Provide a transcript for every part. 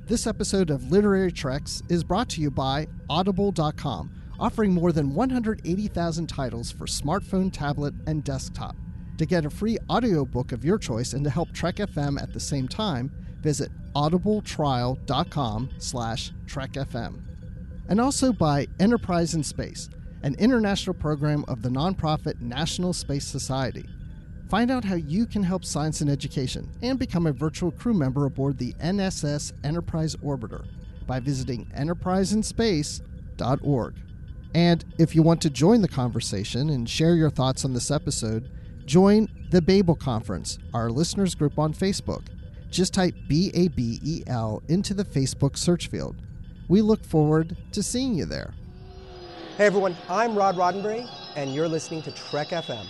This episode of Literary Treks is brought to you by Audible.com, offering more than 180,000 titles for smartphone, tablet, and desktop. To get a free audiobook of your choice and to help Trek FM at the same time, visit audibletrial.com/trekfm. And also by Enterprise in Space, an international program of the nonprofit National Space Society. Find out how you can help science and education and become a virtual crew member aboard the NSS Enterprise Orbiter by visiting enterpriseinspace.org. And if you want to join the conversation and share your thoughts on this episode, join the Babel Conference, our listeners group on Facebook. Just type BABEL into the Facebook search field. We look forward to seeing you there. Hey everyone, I'm Rod Roddenberry, and you're listening to Trek FM.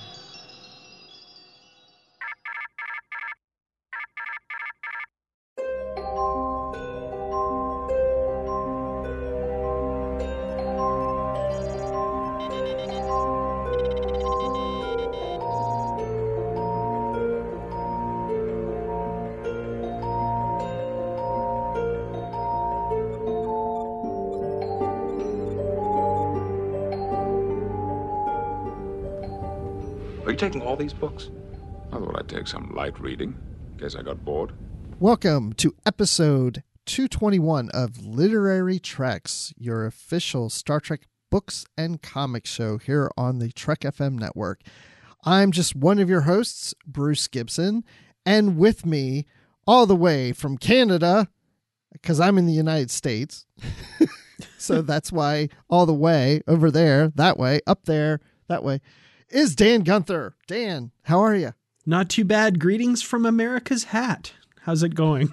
Are you taking all these books? I thought I'd take some light reading, in case I got bored. Welcome to episode 221 of Literary Treks, your official Star Trek books and comics show here on the Trek FM network. I'm just one of your hosts, Bruce Gibson, and with me, all the way from Canada, because I'm in the United States, so that's why all the way over there, that way, up there, that way, is Dan Gunther. Dan, how are you? Not too bad. Greetings from America's hat. How's it going?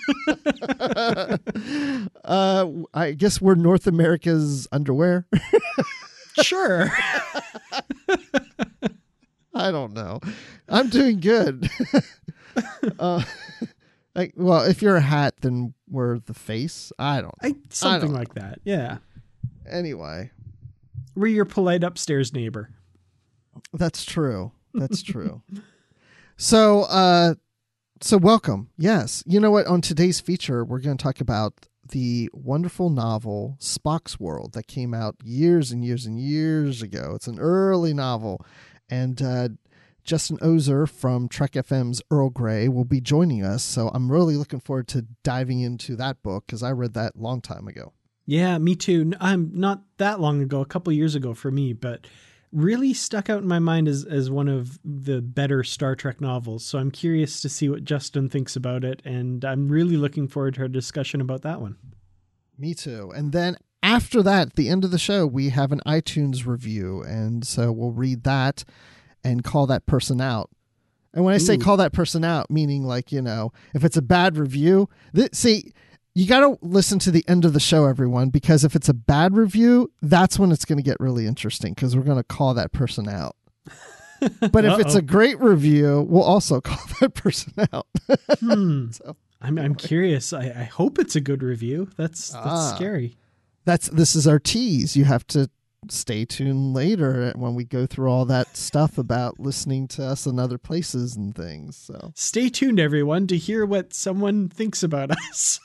I guess we're North America's underwear. Sure. I don't know. I'm doing good. Well, if you're a hat, then we're the face. I don't know. Something like that. Yeah. Anyway. We're your polite upstairs neighbor. That's true. That's true. So welcome. Yes. You know what? On today's feature, we're going to talk about the wonderful novel Spock's World that came out years and years and years ago. It's an early novel. And Justin Ozer from Trek FM's Earl Grey will be joining us. So I'm really looking forward to diving into that book because I read that a long time ago. Yeah, me too. I'm not that long ago, a couple years ago for me, but really stuck out in my mind as one of the better Star Trek novels. So I'm curious to see what Justin thinks about it. And I'm really looking forward to a discussion about that one. Me too. And then after that, at the end of the show, we have an iTunes review. And so we'll read that and call that person out. And when I say call that person out, meaning like, if it's a bad review, you got to listen to the end of the show, everyone, because if it's a bad review, that's when it's going to get really interesting because we're going to call that person out. But if it's a great review, we'll also call that person out. So, I'm curious. I hope it's a good review. That's scary. This is our tease. You have to stay tuned later when we go through all that stuff about listening to us in other places and things. So stay tuned, everyone, to hear what someone thinks about us.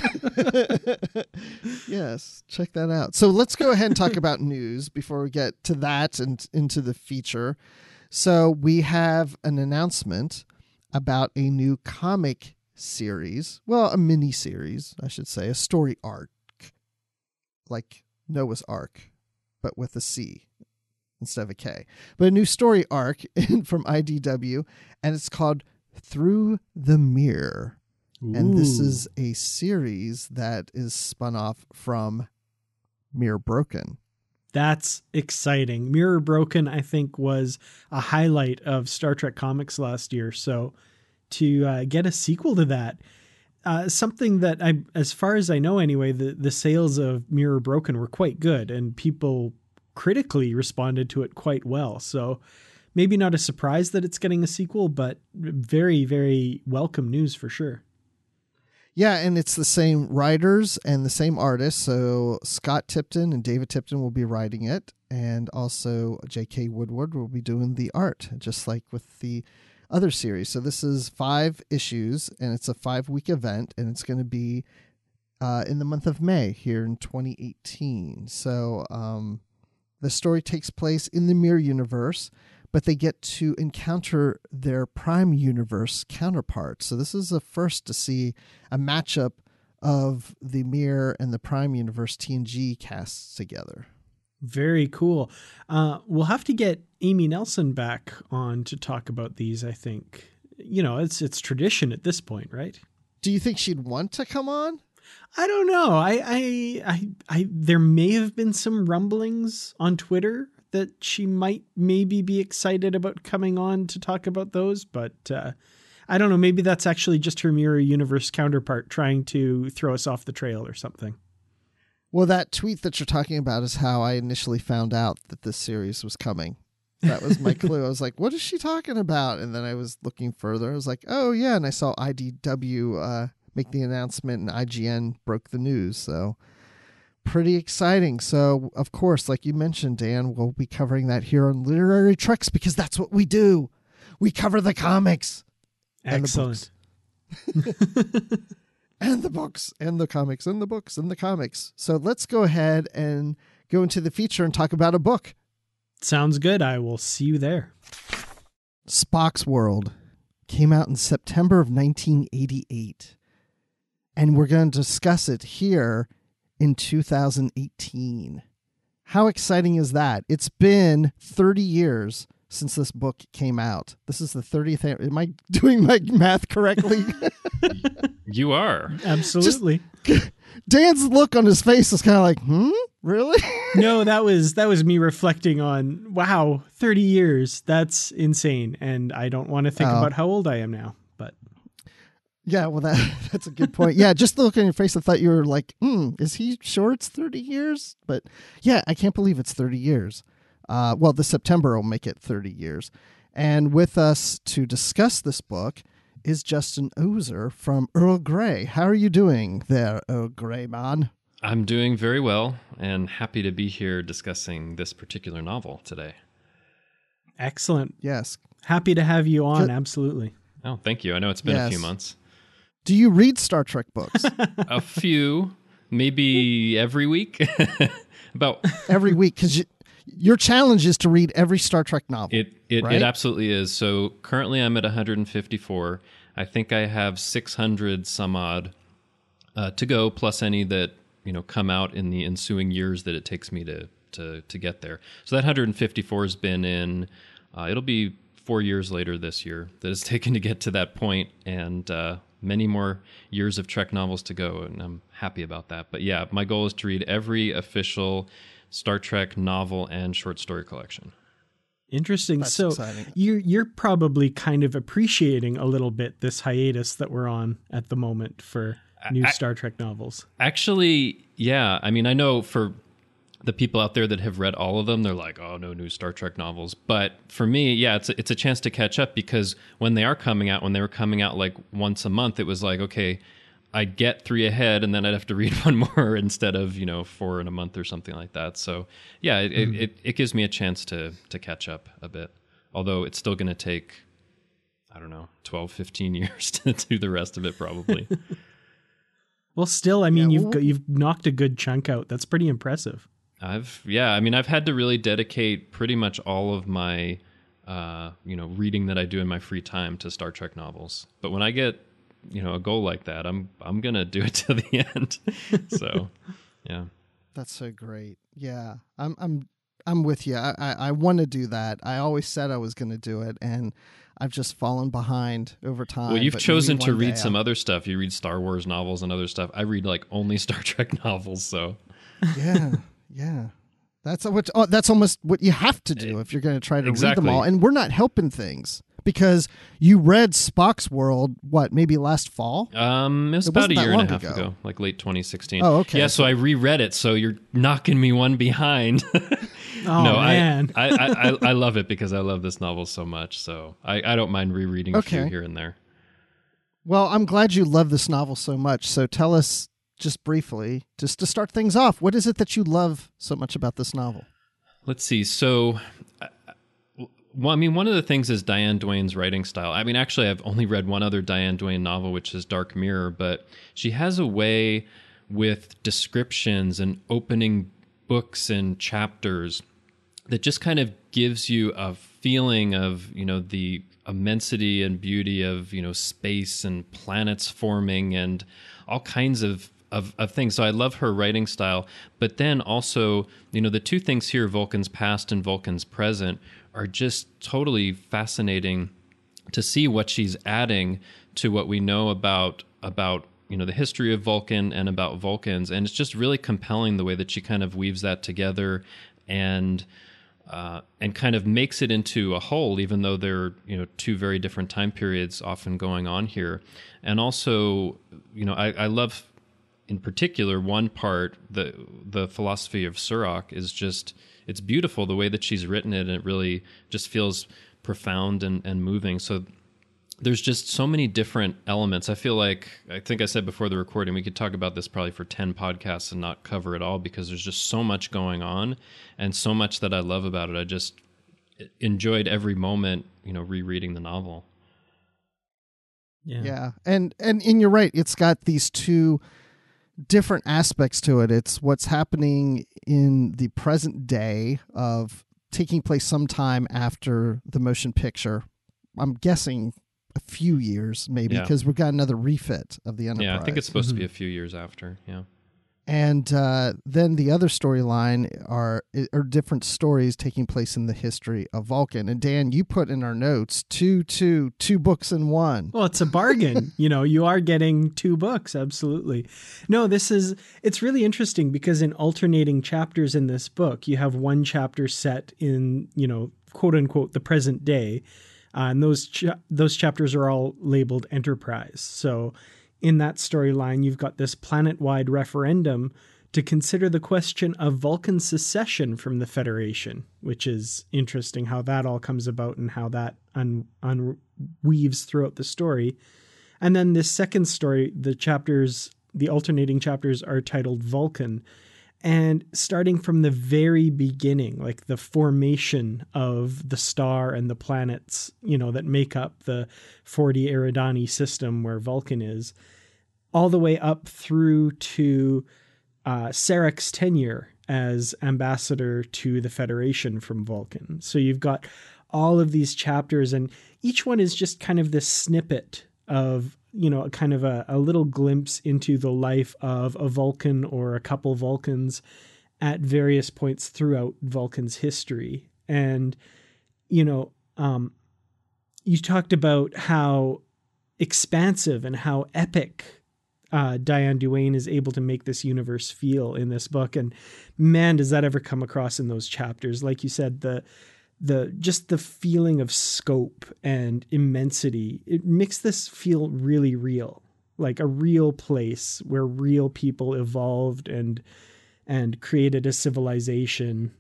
Yes, check that out. So let's go ahead and talk about news before we get to that and into the feature. So we have an announcement about a new comic series. Well, a mini series, I should say, a story arc, like Noah's Ark, but with a C instead of a K. But a new story arc from IDW, and it's called Through the Mirror. Ooh. And this is a series that is spun off from Mirror Broken. That's exciting. Mirror Broken, I think, was a highlight of Star Trek comics last year. So to get a sequel to that, something that as far as I know anyway, the sales of Mirror Broken were quite good and people critically responded to it quite well. So maybe not a surprise that it's getting a sequel, but very, very welcome news for sure. Yeah, and it's the same writers and the same artists. So Scott Tipton and David Tipton will be writing it. And also J.K. Woodward will be doing the art, just like with the other series. So this is 5 issues, and it's a 5-week event, and it's going to be in the month of May here in 2018. So the story takes place in the Mirror universe, but they get to encounter their Prime universe counterparts. So this is the first to see a matchup of the Mirror and the Prime universe TNG casts together. Very cool. We'll have to get Amy Nelson back on to talk about these, I think. It's tradition at this point, right? Do you think she'd want to come on? I don't know. I there may have been some rumblings on Twitter that she might maybe be excited about coming on to talk about those, but I don't know. Maybe that's actually just her Mirror Universe counterpart trying to throw us off the trail or something. Well, that tweet that you're talking about is how I initially found out that this series was coming. That was my clue. I was like, what is she talking about? And then I was looking further. I was like, oh, yeah. And I saw IDW make the announcement, and IGN broke the news. So pretty exciting. So, of course, like you mentioned, Dan, we'll be covering that here on Literary Treks because that's what we do. We cover the comics. Excellent. And the books and the comics and the books and the comics. So let's go ahead and go into the feature and talk about a book. Sounds good. I will see you there. Spock's World came out in September of 1988. And we're going to discuss it here in 2018. How exciting is that? It's been 30 years since this book came out. This is the 30th. Am I doing my math correctly? You are. Absolutely. Dan's look on his face is kind of like, really? No, that was me reflecting on, wow, 30 years. That's insane. And I don't want to think about how old I am now, but. Yeah, well, that's a good point. Yeah, just the look on your face, I thought you were like, is he sure it's 30 years? But yeah, I can't believe it's 30 years. Well, the September will make it 30 years. And with us to discuss this book is Justin Ozer from Earl Grey. How are you doing there, Earl Grey man? I'm doing very well and happy to be here discussing this particular novel today. Excellent. Yes. Happy to have you on. Absolutely. Oh, thank you. I know it's been a few months. Do you read Star Trek books? A few, maybe every week. About every week, because your challenge is to read every Star Trek novel. It absolutely is. So currently I'm at 154. I think I have 600 some odd to go, plus any that come out in the ensuing years that it takes me to get there. So that 154 has been in. It'll be 4 years later this year that it's taken to get to that point, and many more years of Trek novels to go, and I'm happy about that. But yeah, my goal is to read every official Star Trek novel and short story collection. Interesting. That's so exciting. You're probably kind of appreciating a little bit this hiatus that we're on at the moment for new Star Trek novels. Actually, yeah. I mean, I know for the people out there that have read all of them, they're like, oh, no new Star Trek novels. But for me, yeah, it's a chance to catch up, because when they were coming out like once a month, it was like, okay, I'd get 3 ahead and then I'd have to read one more instead of, 4 in a month or something like that. So yeah, it gives me a chance to catch up a bit. Although it's still going to take, I don't know, 12, 15 years to do the rest of it probably. Well, still, I mean, you've knocked a good chunk out. That's pretty impressive. I've had to really dedicate pretty much all of my, reading that I do in my free time to Star Trek novels. But when I get, a goal like that, I'm going to do it to the end. So, yeah. That's so great. Yeah. I'm with you. I want to do that. I always said I was going to do it, and I've just fallen behind over time. Well, you've chosen to read some other stuff. You read Star Wars novels and other stuff. I read like only Star Trek novels, so. Yeah. Yeah. That's almost what you have to do if you're going to try to read them all. And we're not helping things, because you read Spock's World, maybe last fall? It was about a year and a half ago, like late 2016. Oh, okay. Yeah, so I reread it, so you're knocking me one behind. Oh, no, man. I love it because I love this novel so much, so I don't mind rereading a few here and there. Well, I'm glad you love this novel so much, so tell us, just briefly, just to start things off, what is it that you love so much about this novel? Let's see. So, one of the things is Diane Duane's writing style. I mean, actually, I've only read one other Diane Duane novel, which is Dark Mirror, but she has a way with descriptions and opening books and chapters that just kind of gives you a feeling of, the immensity and beauty of, space and planets forming and all kinds of things. So I love her writing style. But then also, the two things here, Vulcan's past and Vulcan's present, are just totally fascinating to see what she's adding to what we know about the history of Vulcan and about Vulcans. And it's just really compelling the way that she kind of weaves that together and kind of makes it into a whole, even though there are, two very different time periods often going on here. And also, I love in particular one part, the philosophy of Sirach is just, it's beautiful the way that she's written it, and it really just feels profound and moving. So there's just so many different elements. I think I said before the recording, we could talk about this probably for 10 podcasts and not cover it all, because there's just so much going on and so much that I love about it. I just enjoyed every moment, rereading the novel. Yeah. And you're right. It's got these two different aspects to it. It's what's happening in the present day of taking place sometime after the motion picture. I'm guessing a few years, maybe, because we've got another refit of the Enterprise. Yeah, I think it's supposed to be a few years after. Yeah. And then the other storyline are different stories taking place in the history of Vulcan. And Dan, you put in our notes two books in one. Well, it's a bargain. You are getting 2 books. Absolutely. No, it's really interesting because in alternating chapters in this book, you have one chapter set in, quote unquote, the present day. And those chapters are all labeled Enterprise. So in that storyline, you've got this planet-wide referendum to consider the question of Vulcan's secession from the Federation, which is interesting how that all comes about and how that unweaves throughout the story. And then this second story, the alternating chapters are titled Vulcan. And starting from the very beginning, like the formation of the star and the planets, that make up the 40 Eridani system where Vulcan is, all the way up through to Sarek's tenure as ambassador to the Federation from Vulcan. So you've got all of these chapters, and each one is just kind of this snippet of, kind of a little glimpse into the life of a Vulcan or a couple Vulcans at various points throughout Vulcan's history. And, you talked about how expansive and how epic Diane Duane is able to make this universe feel in this book. And man, does that ever come across in those chapters. Like you said, the feeling of scope and immensity, it makes this feel really real, like a real place where real people evolved and created a civilization.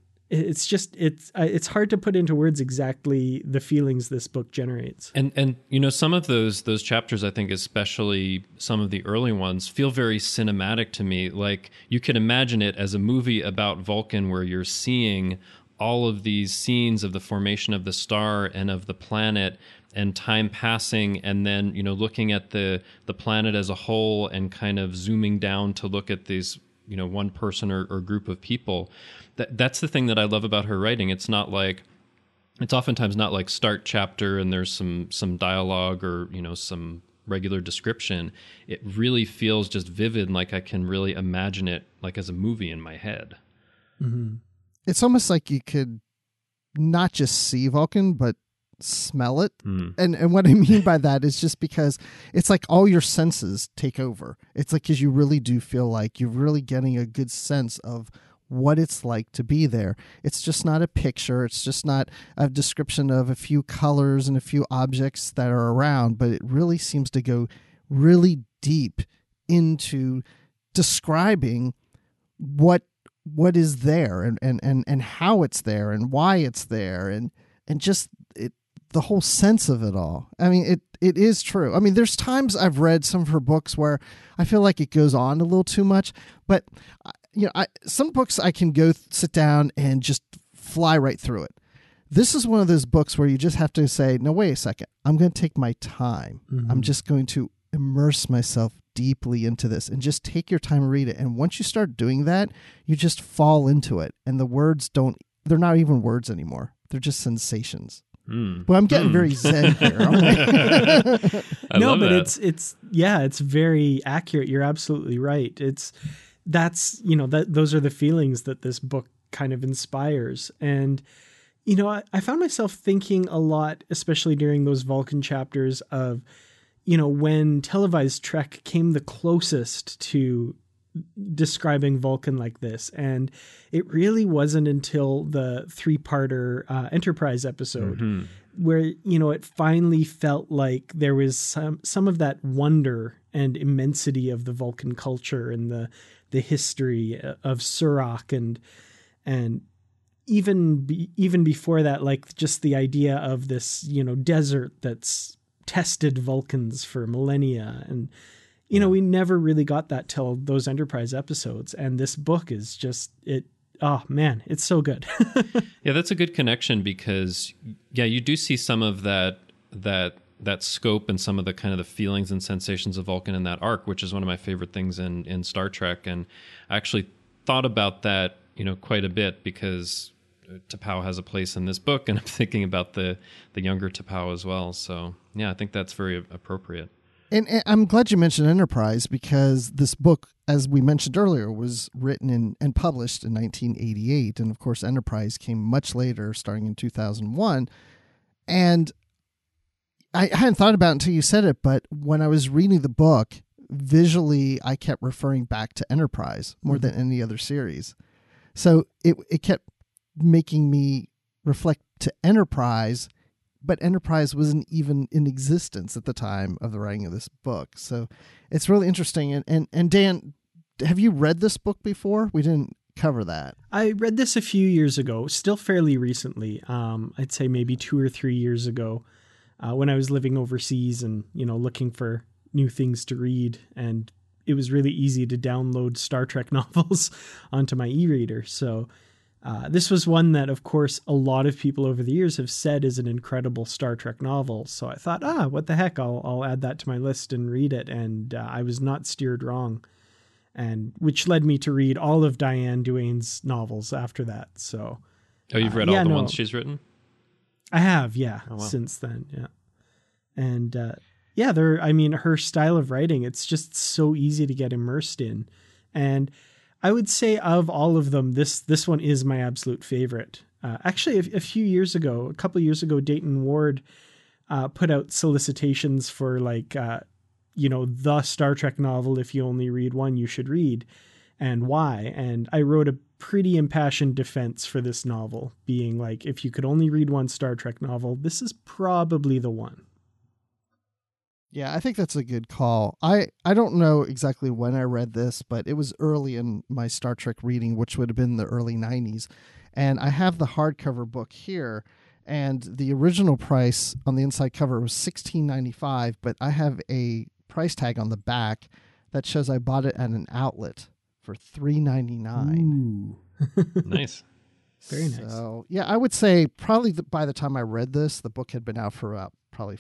It's hard to put into words exactly the feelings this book generates. And some of those chapters, I think, especially some of the early ones, feel very cinematic to me. Like you can imagine it as a movie about Vulcan where you're seeing all of these scenes of the formation of the star and of the planet and time passing, and then, looking at the planet as a whole and kind of zooming down to look at these, one person or group of people. That's the thing that I love about her writing. It's oftentimes not like start chapter and there's some dialogue or, some regular description. It really feels just vivid, like I can really imagine it like as a movie in my head. Mm-hmm. It's almost like you could not just see Vulcan, but smell it. And what I mean by that is just because it's like all your senses take over. It's like, because you really do feel like you're really getting a good sense of what it's like to be there. It's just not a picture. It's just not a description of a few colors and a few objects that are around, but it really seems to go really deep into describing what is there and how it's there and why it's there and just the whole sense of it all. I mean, it is true. I mean, there's times I've read some of her books where I feel like it goes on a little too much, but some books I can go sit down and just fly right through it. This is one of those books where you just have to say, no, wait a second. I'm going to take my time. Mm-hmm. I'm just going to immerse myself deeply into this and just take your time and read it. And once you start doing that, you just fall into it. And the words they're not even words anymore. They're just sensations. Well, I'm getting very zen here. No, but it's very accurate. You're absolutely right. Those are the feelings that this book kind of inspires. And, I found myself thinking a lot, especially during those Vulcan chapters of, when televised Trek came the closest to describing Vulcan like this. And it really wasn't until the 3-parter Enterprise episode where, it finally felt like there was some of that wonder and immensity of the Vulcan culture and the history of Surak and even before that, like just the idea of this, desert that's tested Vulcans for millennia. And, we never really got that till those Enterprise episodes. And this book is just oh man, it's so good. Yeah, that's a good connection because you do see some of that scope and some of the kind of the feelings and sensations of Vulcan in that arc, which is one of my favorite things in Star Trek. And I actually thought about that, quite a bit because T'Pau has a place in this book, and I'm thinking about the younger T'Pau as well. So yeah, I think that's very appropriate. And I'm glad you mentioned Enterprise because this book, as we mentioned earlier, was written and published in 1988. And of course, Enterprise came much later, starting in 2001. And I hadn't thought about it until you said it, but when I was reading the book, visually, I kept referring back to Enterprise more than any other series. So it kept making me reflect to Enterprise, but Enterprise wasn't even in existence at the time of the writing of this book. So it's really interesting. And Dan, have you read this book before? We didn't cover that. I read this a few years ago, still fairly recently. I'd say maybe 2 or 3 years ago when I was living overseas and, looking for new things to read. And it was really easy to download Star Trek novels onto my e-reader. So this was one that, of course, a lot of people over the years have said is an incredible Star Trek novel. So I thought, what the heck, I'll add that to my list and read it. And I was not steered wrong, and which led me to read all of Diane Duane's novels after that. So, you've read all the ones she's written? I have, yeah, oh, wow. Since then, yeah. And her style of writing, it's just so easy to get immersed in. And I would say of all of them, this one is my absolute favorite. Actually, a couple of years ago, Dayton Ward put out solicitations for the Star Trek novel, if you only read one, you should read, and why. And I wrote a pretty impassioned defense for this novel, being like, if you could only read one Star Trek novel, this is probably the one. Yeah, I think that's a good call. I don't know exactly when I read this, but it was early in my Star Trek reading, which would have been the early 90s. And I have the hardcover book here, and the original price on the inside cover was $16.95, but I have a price tag on the back that shows I bought it at an outlet for $3.99. Nice. Very nice. So, yeah, I would say probably by the time I read this, the book had been out for about probably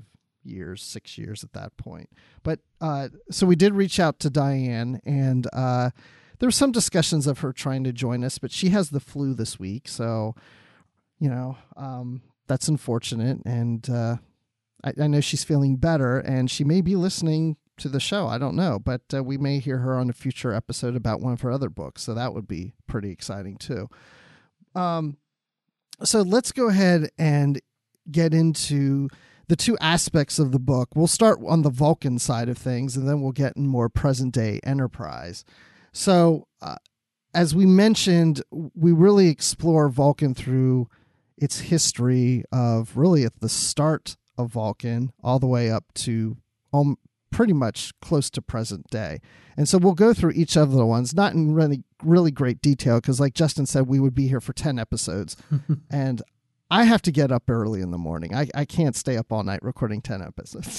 6 years at that point. But so we did reach out to Diane, and there were some discussions of her trying to join us, but she has the flu this week. So, that's unfortunate. And I know she's feeling better, and she may be listening to the show. I don't know, but we may hear her on a future episode about one of her other books. So that would be pretty exciting too. So let's go ahead and get into the two aspects of the book. We'll start on the Vulcan side of things, and then we'll get in more present day Enterprise. So as we mentioned, we really explore Vulcan through its history of really at the start of Vulcan all the way up to pretty much close to present day. And so we'll go through each of the ones, not in really great detail, because like Justin said, we would be here for 10 episodes. And I have to get up early in the morning. I can't stay up all night recording 10 episodes.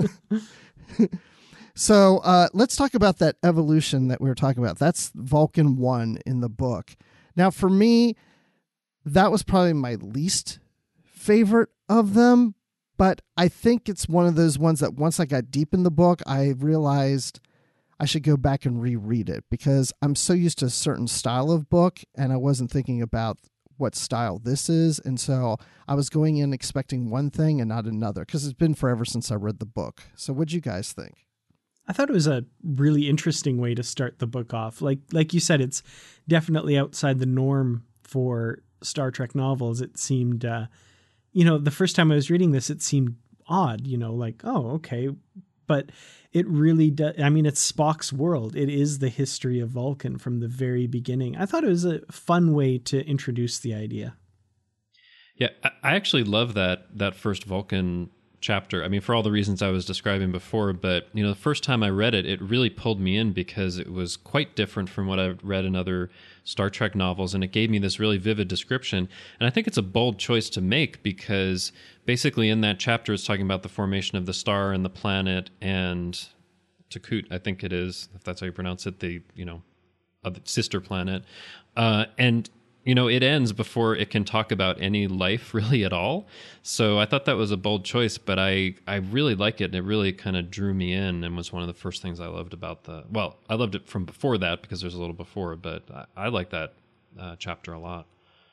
So let's talk about that evolution that we were talking about. That's Vulcan 1 in the book. Now, for me, that was probably my least favorite of them, But I think it's one of those ones that once I got deep in the book, I realized I should go back and reread it because I'm so used to a certain style of book and I wasn't thinking about what style this is. And so I was going in expecting one thing and not another because it's been forever since I read the book. So what'd you guys think? I thought it was a really interesting way to start the book off. Like you said, it's definitely outside the norm for Star Trek novels. It seemed, the first time I was reading this, it seemed odd, like, oh, okay. But it really does. I mean, it's Spock's world. It is the history of Vulcan from the very beginning. I thought it was a fun way to introduce the idea. Yeah, I actually love that first Vulcan chapter. I mean, for all the reasons I was describing before, but the first time I read it, it really pulled me in because it was quite different from what I've read in other Star Trek novels, and it gave me this really vivid description. And I think it's a bold choice to make because basically in that chapter it's talking about the formation of the star and the planet and Takut, I think it is, if that's how you pronounce it, the other sister planet, and it ends before it can talk about any life really at all. So I thought that was a bold choice, but I really like it. And it really kind of drew me in and was one of the first things I loved about I loved it from before that because there's a little before, but I like that chapter a lot.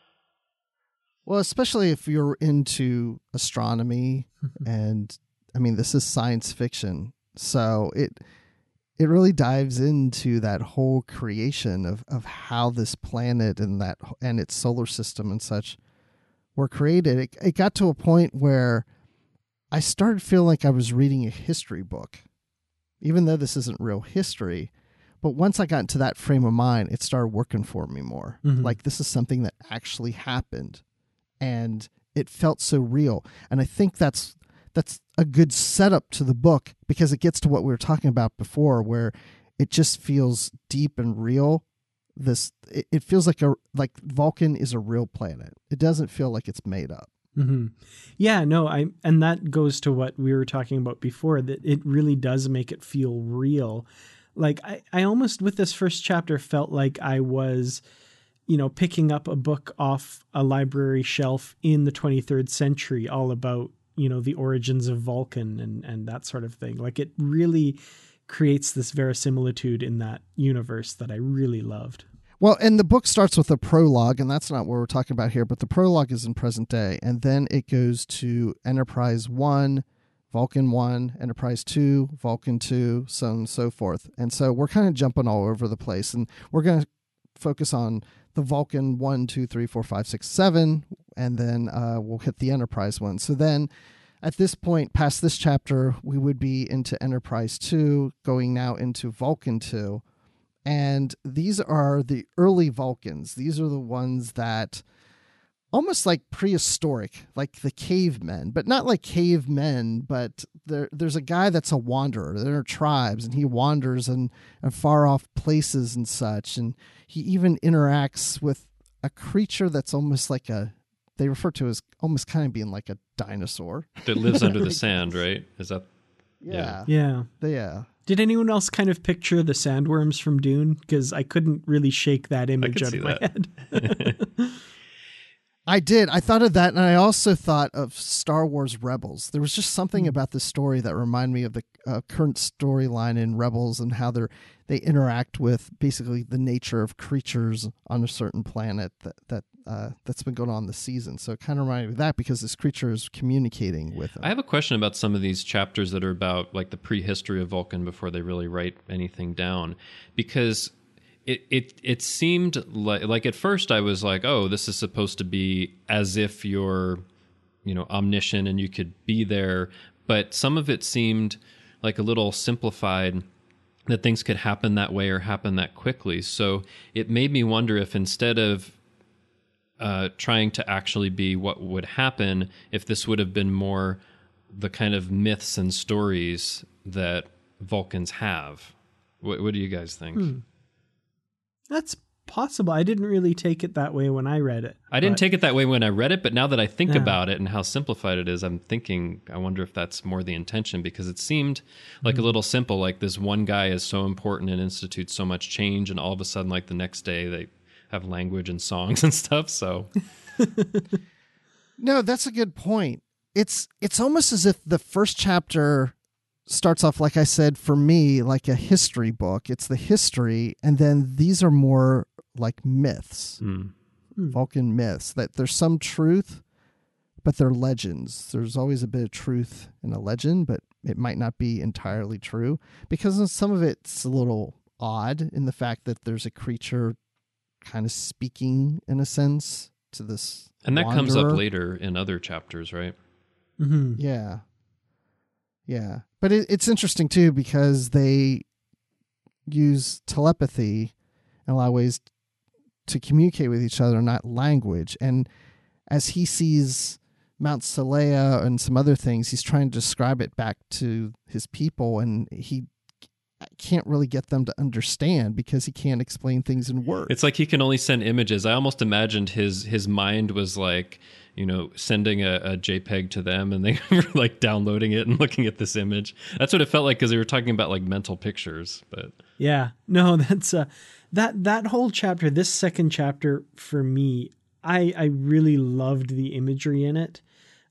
Well, especially if you're into astronomy and I mean, this is science fiction. So it really dives into that whole creation of how this planet and its solar system and such were created. It got to a point where I started feeling like I was reading a history book, even though this isn't real history. But once I got into that frame of mind, it started working for me more. Mm-hmm. Like this is something that actually happened and it felt so real. And I think that's a good setup to the book because it gets to what we were talking about before, where it just feels deep and real. It feels like Vulcan is a real planet. It doesn't feel like it's made up. Mm-hmm. Yeah, no, and that goes to what we were talking about before, that it really does make it feel real. Like I almost with this first chapter felt like I was, picking up a book off a library shelf in the 23rd century, all about the origins of Vulcan and that sort of thing. Like it really creates this verisimilitude in that universe that I really loved. Well, and the book starts with a prologue, and that's not what we're talking about here, but the prologue is in present day. And then it goes to Enterprise 1, Vulcan 1, Enterprise 2, Vulcan 2, so on and so forth. And so we're kind of jumping all over the place, and we're going to focus on the Vulcan 1, 2, 3, 4, 5, 6, 7, and then we'll hit the Enterprise one. So then at this point, past this chapter, we would be into Enterprise 2, going now into Vulcan 2. And these are the early Vulcans. These are the ones that almost like prehistoric, like the cavemen, but not like cavemen, but there's a guy that's a wanderer. There are tribes, and he wanders in far off places and such. And he even interacts with a creature that's almost like they refer to as almost kind of being like a dinosaur. That lives under the sand, right? Is that? Yeah. Yeah. Did anyone else kind of picture the sandworms from Dune? Because I couldn't really shake that image out of my head. I did. I thought of that, and I also thought of Star Wars Rebels. There was just something about the story that reminded me of the current storyline in Rebels and how they interact with basically the nature of creatures on a certain planet that's been going on this season. So it kind of reminded me of that because this creature is communicating with them. I have a question about some of these chapters that are about like the prehistory of Vulcan before they really write anything down, because it seemed like at first I was like, oh, this is supposed to be as if you're, omniscient and you could be there. But some of it seemed like a little simplified, that things could happen that way or happen that quickly. So it made me wonder if instead of trying to actually be what would happen, if this would have been more the kind of myths and stories that Vulcans have. What do you guys think? That's possible. I didn't really take it that way when I read it. I didn't take it that way when I read it, but now that I think about it and how simplified it is, I'm thinking, I wonder if that's more the intention, because it seemed like a little simple, like this one guy is so important and institutes so much change, and all of a sudden, like the next day, they have language and songs and stuff, so... No, that's a good point. it's almost as if the first chapter starts off, like I said, for me, like a history book. It's the history, and then these are more like myths, Vulcan myths, that there's some truth, but they're legends. There's always a bit of truth in a legend, but it might not be entirely true, because some of it's a little odd in the fact that there's a creature kind of speaking, in a sense, to this And that comes up wanderer. later in other chapters, right? Mm-hmm. Yeah. Yeah. But it's interesting, too, because they use telepathy in a lot of ways to communicate with each other, not language. And as he sees Mount Salea and some other things, he's trying to describe it back to his people, and he can't really get them to understand because he can't explain things in words. It's like he can only send images. I almost imagined his mind was like, sending a JPEG to them, and they were like downloading it and looking at this image. That's what it felt like, because they were talking about like mental pictures. But Yeah, no, that's that whole chapter, this second chapter for me, I really loved the imagery in it.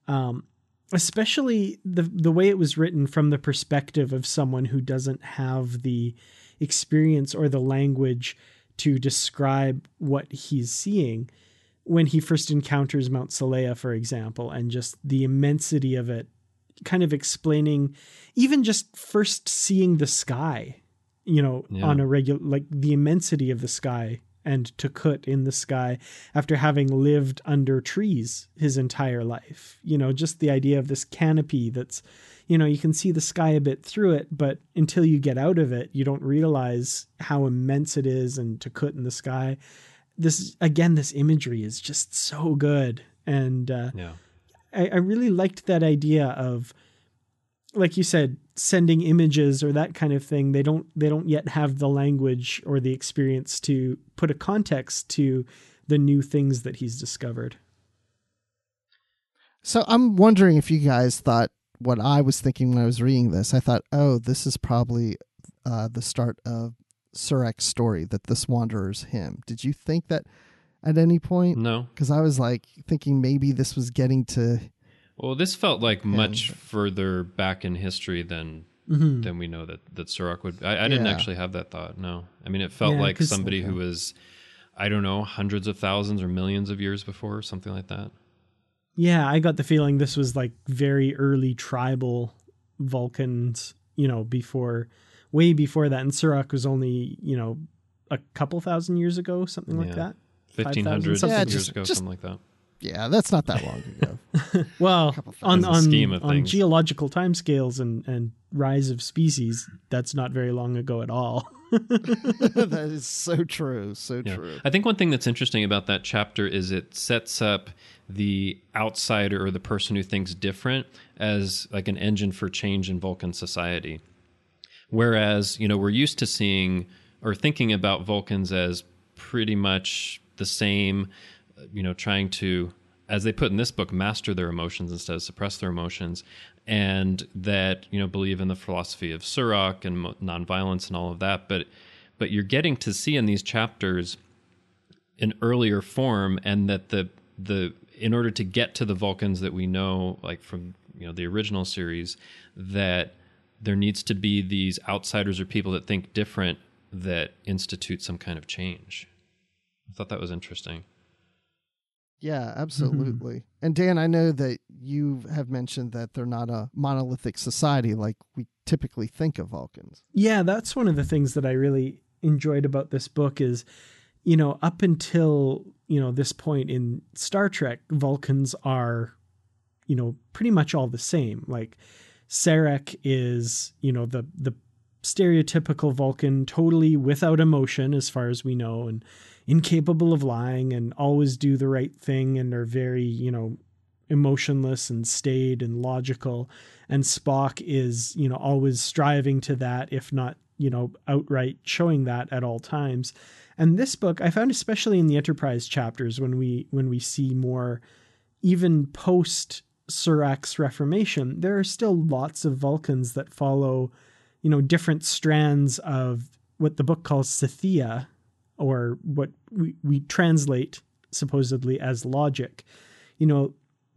Especially the way it was written from the perspective of someone who doesn't have the experience or the language to describe what he's seeing when he first encounters Mount Salea, for example, and just the immensity of it, kind of explaining, even just first seeing the sky, on a regular, like the immensity of the sky and Tukut in the sky after having lived under trees his entire life. Just the idea of this canopy that's, you can see the sky a bit through it, but until you get out of it, you don't realize how immense it is, and Tukut in the sky. This imagery is just so good. And I really liked that idea of, like you said, sending images or that kind of thing. They don't yet have the language or the experience to put a context to the new things that he's discovered. So I'm wondering if you guys thought what I was thinking when I was reading this. I thought, oh, this is probably the start of Surak's story, that this wanderer's him. Did you think that at any point? no. Because I was like thinking maybe this was getting to... Well, this felt like much further back in history than we know that Surak would. I didn't actually have that thought. No, I mean, it felt like somebody who was, I don't know, hundreds of thousands or millions of years before, something like that. Yeah, I got the feeling this was like very early tribal Vulcans, way before that. And Surak was only, a couple thousand years ago, something like that. 1,500 Yeah, years ago, something like that. Yeah, that's not that long ago. Well, In the scheme of on things. geological timescales and rise of species, that's not very long ago at all. That is so true. So Yeah. true. I think one thing that's interesting about that chapter is it sets up the outsider or the person who thinks different as like an engine for change in Vulcan society. Whereas, we're used to seeing or thinking about Vulcans as pretty much the same, trying to, as they put in this book, master their emotions instead of suppress their emotions, and that, believe in the philosophy of Surak and nonviolence and all of that. But you're getting to see in these chapters an earlier form, and that the in order to get to the Vulcans that we know, like from the original series, that there needs to be these outsiders or people that think different that institute some kind of change. I thought that was interesting. Yeah, absolutely. And Dan, I know that you have mentioned that they're not a monolithic society like we typically think of Vulcans. Yeah, that's one of the things that I really enjoyed about this book is, up until, this point in Star Trek, Vulcans are, pretty much all the same. Like Sarek is, the stereotypical Vulcan, totally without emotion as far as we know, and incapable of lying and always do the right thing and are very, emotionless and staid and logical. And Spock is, always striving to that, if not, outright showing that at all times. And this book, I found, especially in the Enterprise chapters, when we see more, even post Surak's Reformation, there are still lots of Vulcans that follow, different strands of what the book calls Sathia, or what we translate supposedly as logic.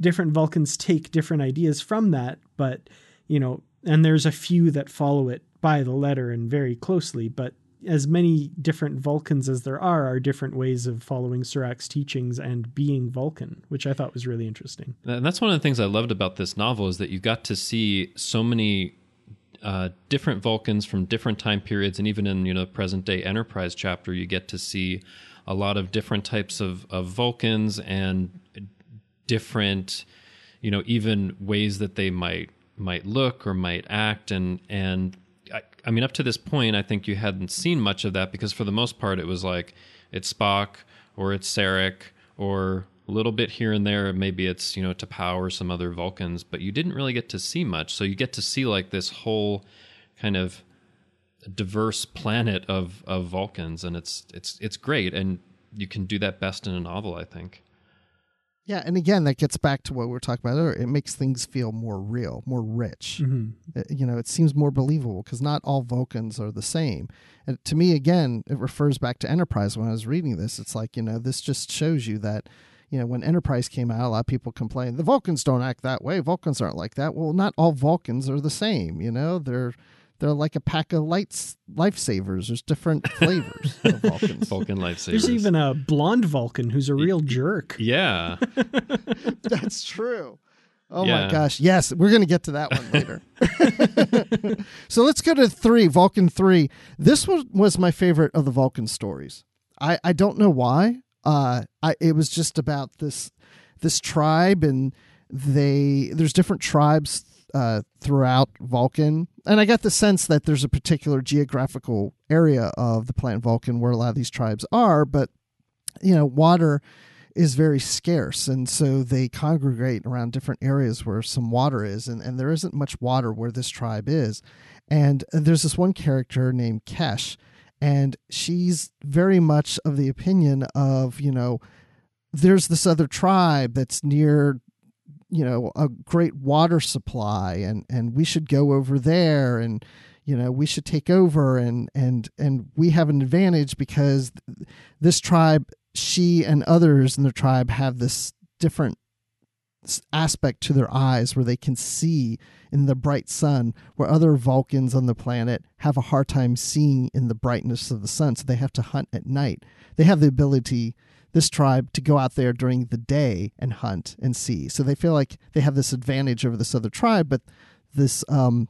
different Vulcans take different ideas from that, but, and there's a few that follow it by the letter and very closely, but as many different Vulcans as there are different ways of following Sirach's teachings and being Vulcan, which I thought was really interesting. And that's one of the things I loved about this novel, is that you got to see so many different Vulcans from different time periods, and even in the present day Enterprise chapter, you get to see a lot of different types of Vulcans and different, even ways that they might look or might act, and I mean, up to this point, I think you hadn't seen much of that, because for the most part, it was like, it's Spock or it's Sarek or a little bit here and there. Maybe it's, T'Pau or some other Vulcans, but you didn't really get to see much. So you get to see like this whole kind of diverse planet of Vulcans, and it's great. And you can do that best in a novel, I think. Yeah, and again, that gets back to what we were talking about earlier. It makes things feel more real, more rich. Mm-hmm. It seems more believable, because not all Vulcans are the same. And to me, again, it refers back to Enterprise. When I was reading this, it's like, this just shows you that, when Enterprise came out, a lot of people complained, the Vulcans don't act that way. Vulcans aren't like that. Well, not all Vulcans are the same. They're like a pack of lifesavers. There's different flavors of Vulcans. Vulcan lifesavers. There's even a blonde Vulcan who's a real jerk. Yeah. That's true. Oh Yeah. my gosh. Yes, we're going to get to that one later. So let's go to 3, Vulcan 3. This was my favorite of the Vulcan stories. I don't know why. It was just about this tribe, and there's different tribes throughout Vulcan. And I got the sense that there's a particular geographical area of the planet Vulcan where a lot of these tribes are, but, water is very scarce. And so they congregate around different areas where some water is, and there isn't much water where this tribe is. And there's this one character named Kesh, and she's very much of the opinion of, there's this other tribe that's near a great water supply, and we should go over there, and, we should take over, and we have an advantage because this tribe, she and others in the tribe have this different aspect to their eyes where they can see in the bright sun, where other Vulcans on the planet have a hard time seeing in the brightness of the sun. So they have to hunt at night. They have the ability, this tribe, to go out there during the day and hunt and see. So they feel like they have this advantage over this other tribe, but this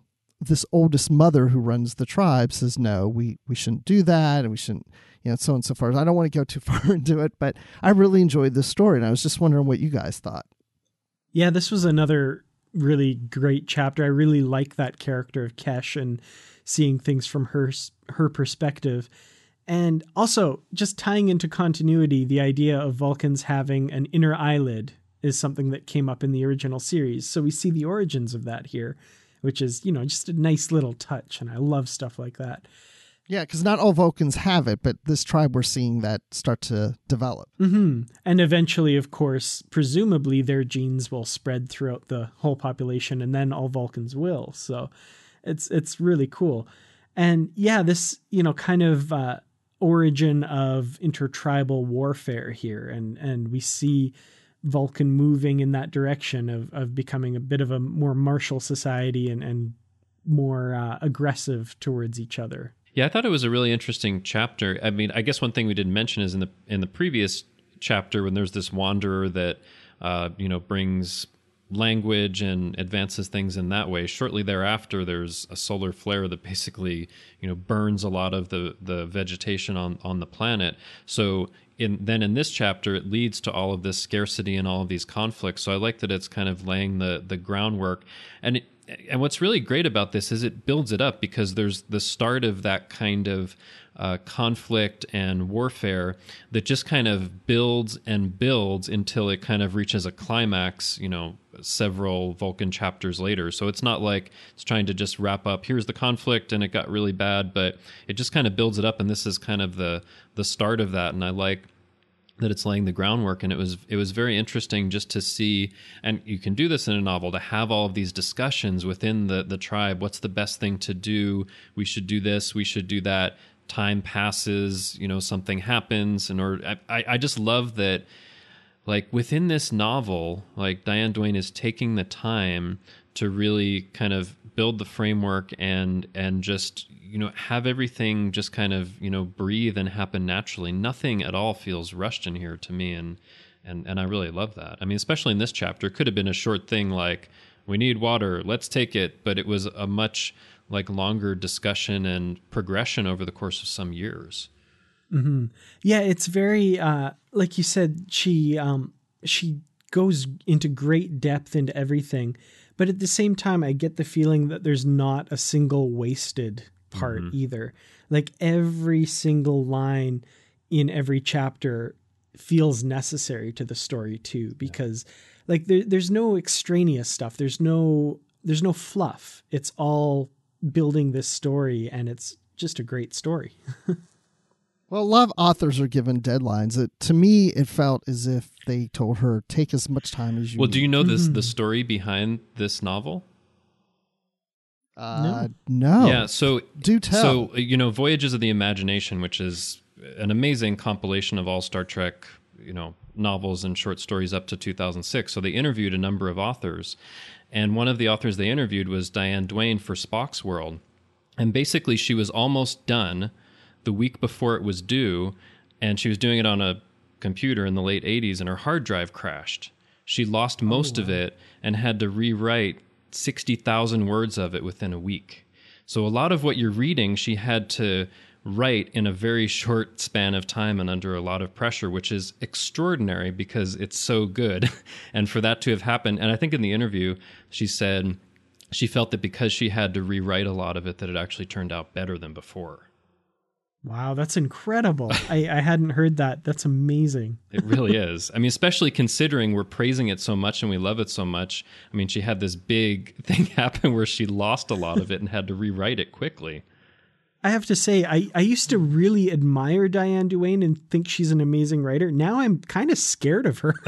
oldest mother who runs the tribe says, no, we shouldn't do that, and we shouldn't, so on and so forth. I don't want to go too far into it, but I really enjoyed this story, and I was just wondering what you guys thought. Yeah, this was another really great chapter. I really like that character of Kesh and seeing things from her perspective. And also, just tying into continuity, the idea of Vulcans having an inner eyelid is something that came up in the original series. So we see the origins of that here, which is, just a nice little touch. And I love stuff like that. Yeah, because not all Vulcans have it, but this tribe, we're seeing that start to develop. Mm-hmm. And eventually, of course, presumably their genes will spread throughout the whole population, and then all Vulcans will. So it's really cool. And yeah, this, kind of origin of intertribal warfare here. And we see Vulcan moving in that direction of becoming a bit of a more martial society and more aggressive towards each other. Yeah, I thought it was a really interesting chapter. I mean, I guess one thing we didn't mention is in the previous chapter, when there's this wanderer that brings language and advances things in that way. Shortly thereafter, there's a solar flare that basically burns a lot of the vegetation on the planet. So in this chapter, it leads to all of this scarcity and all of these conflicts. So I like that it's kind of laying the groundwork. And what's really great about this is it builds it up, because there's the start of that kind of conflict and warfare that just kind of builds and builds until it kind of reaches a climax, several Vulcan chapters later. So it's not like it's trying to just wrap up, here's the conflict and it got really bad, but it just kind of builds it up, and this is kind of the start of that. And I like that it's laying the groundwork, and it was very interesting just to see, and you can do this in a novel, to have all of these discussions within the tribe. What's the best thing to do? We should do this, we should do that. Time passes, something happens, I just love that like within this novel, like Diane Duane is taking the time to really kind of build the framework and just, you know, have everything just kind of, you know, breathe and happen naturally. Nothing at all feels rushed in here to me, and I really love that. I mean, especially in this chapter, it could have been a short thing like, we need water, let's take it, but it was a much like longer discussion and progression over the course of some years. Mm-hmm. Yeah, it's very like you said, she goes into great depth into everything, but at the same time I get the feeling that there's not a single wasted part either. Like every single line in every chapter feels necessary to the story too, because like there's no extraneous stuff, there's no fluff. It's all building this story, and it's just a great story. Well, a lot of authors are given deadlines. To me, it felt as if they told her, take as much time as you Well, need. do you know the story behind this novel? No. Yeah, so do tell. So, you know, Voyages of the Imagination, which is an amazing compilation of all Star Trek, you know, novels and short stories up to 2006. So they interviewed a number of authors, and one of the authors they interviewed was Diane Duane for Spock's World. And basically she was almost done the week before it was due, and she was doing it on a computer in the late 80s, and her hard drive crashed. She lost most of it and had to rewrite 60,000 words of it within a week. So a lot of what you're reading, she had to write in a very short span of time and under a lot of pressure, which is extraordinary because it's so good. And for that to have happened, and I think in the interview, she said she felt that because she had to rewrite a lot of it, that it actually turned out better than before. Wow, that's incredible. I hadn't heard that. That's amazing. It really is. I mean, especially considering we're praising it so much and we love it so much. I mean, she had this big thing happen where she lost a lot of it and had to rewrite it quickly. I have to say, I used to really admire Diane Duane and think she's an amazing writer. Now I'm kind of scared of her.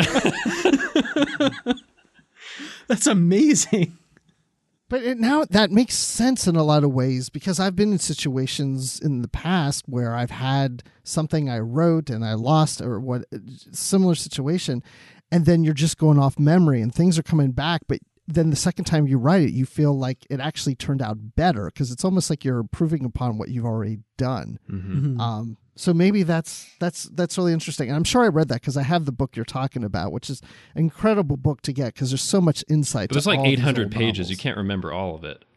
That's amazing. But now that makes sense in a lot of ways, because I've been in situations in the past where I've had something I wrote and I lost, or what similar situation, and then you're just going off memory and things are coming back, but then the second time you write it, you feel like it actually turned out better, because it's almost like you're improving upon what you've already done. Mm-hmm. So maybe that's really interesting. And I'm sure I read that because I have the book you're talking about, which is an incredible book to get because there's so much insight. It was like 800 pages. Novels. You can't remember all of it.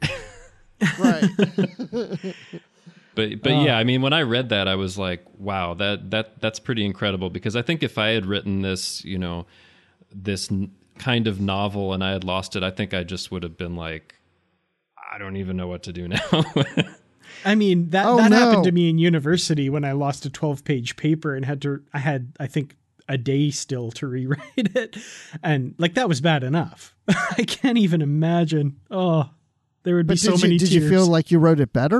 Right. But yeah, I mean, when I read that, I was like, wow, that's pretty incredible, because I think if I had written this, you know, this kind of novel and I had lost it, I think I just would have been like, I don't even know what to do now. I mean, that happened to me in university when I lost a 12-page paper and I had, I think, a day still to rewrite it. And like, that was bad enough. I can't even imagine. Oh, there would be so many tears. Did you feel like you wrote it better?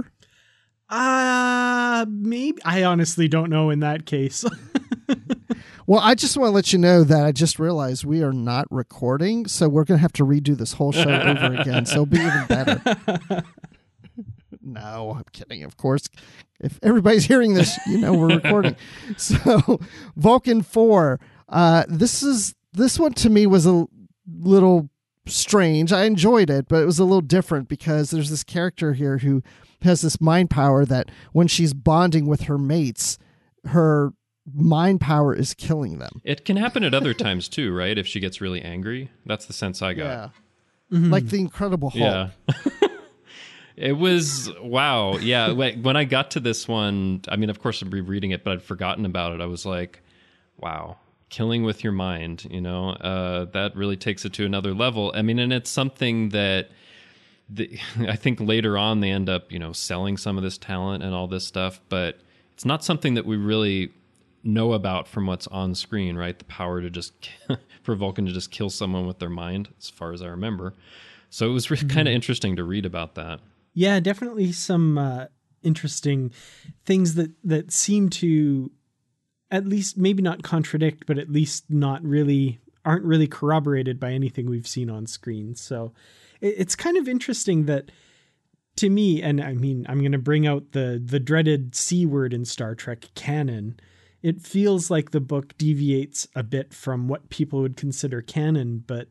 Maybe. I honestly don't know in that case. Well, I just want to let you know that I just realized we are not recording, so we're going to have to redo this whole show over again, so it'll be even better. No, I'm kidding, of course. If everybody's hearing this, you know we're recording. So, Vulcan 4, this one to me was a little strange. I enjoyed it, but it was a little different because there's this character here who has this mind power that when she's bonding with her mates, her mind power is killing them. It can happen at other times too, right? If she gets really angry. That's the sense I got. Yeah. Mm-hmm. Like the Incredible Hulk. Yeah. It was, wow. Yeah. When I got to this one, I mean, of course I'm rereading it, but I'd forgotten about it. I was like, wow, killing with your mind, you know, that really takes it to another level. I mean, and it's something that I think later on they end up, you know, selling some of this talent and all this stuff, but it's not something that we really know about from what's on screen, right? The power to just for Vulcan to just kill someone with their mind, as far as I remember. So it was kind of interesting to read about that. Yeah, definitely some interesting things that seem to at least maybe not contradict, but at least aren't really corroborated by anything we've seen on screen. So it's kind of interesting that, to me, and I mean, I'm going to bring out the dreaded C word in Star Trek, canon. it feels like the book deviates a bit from what people would consider canon, but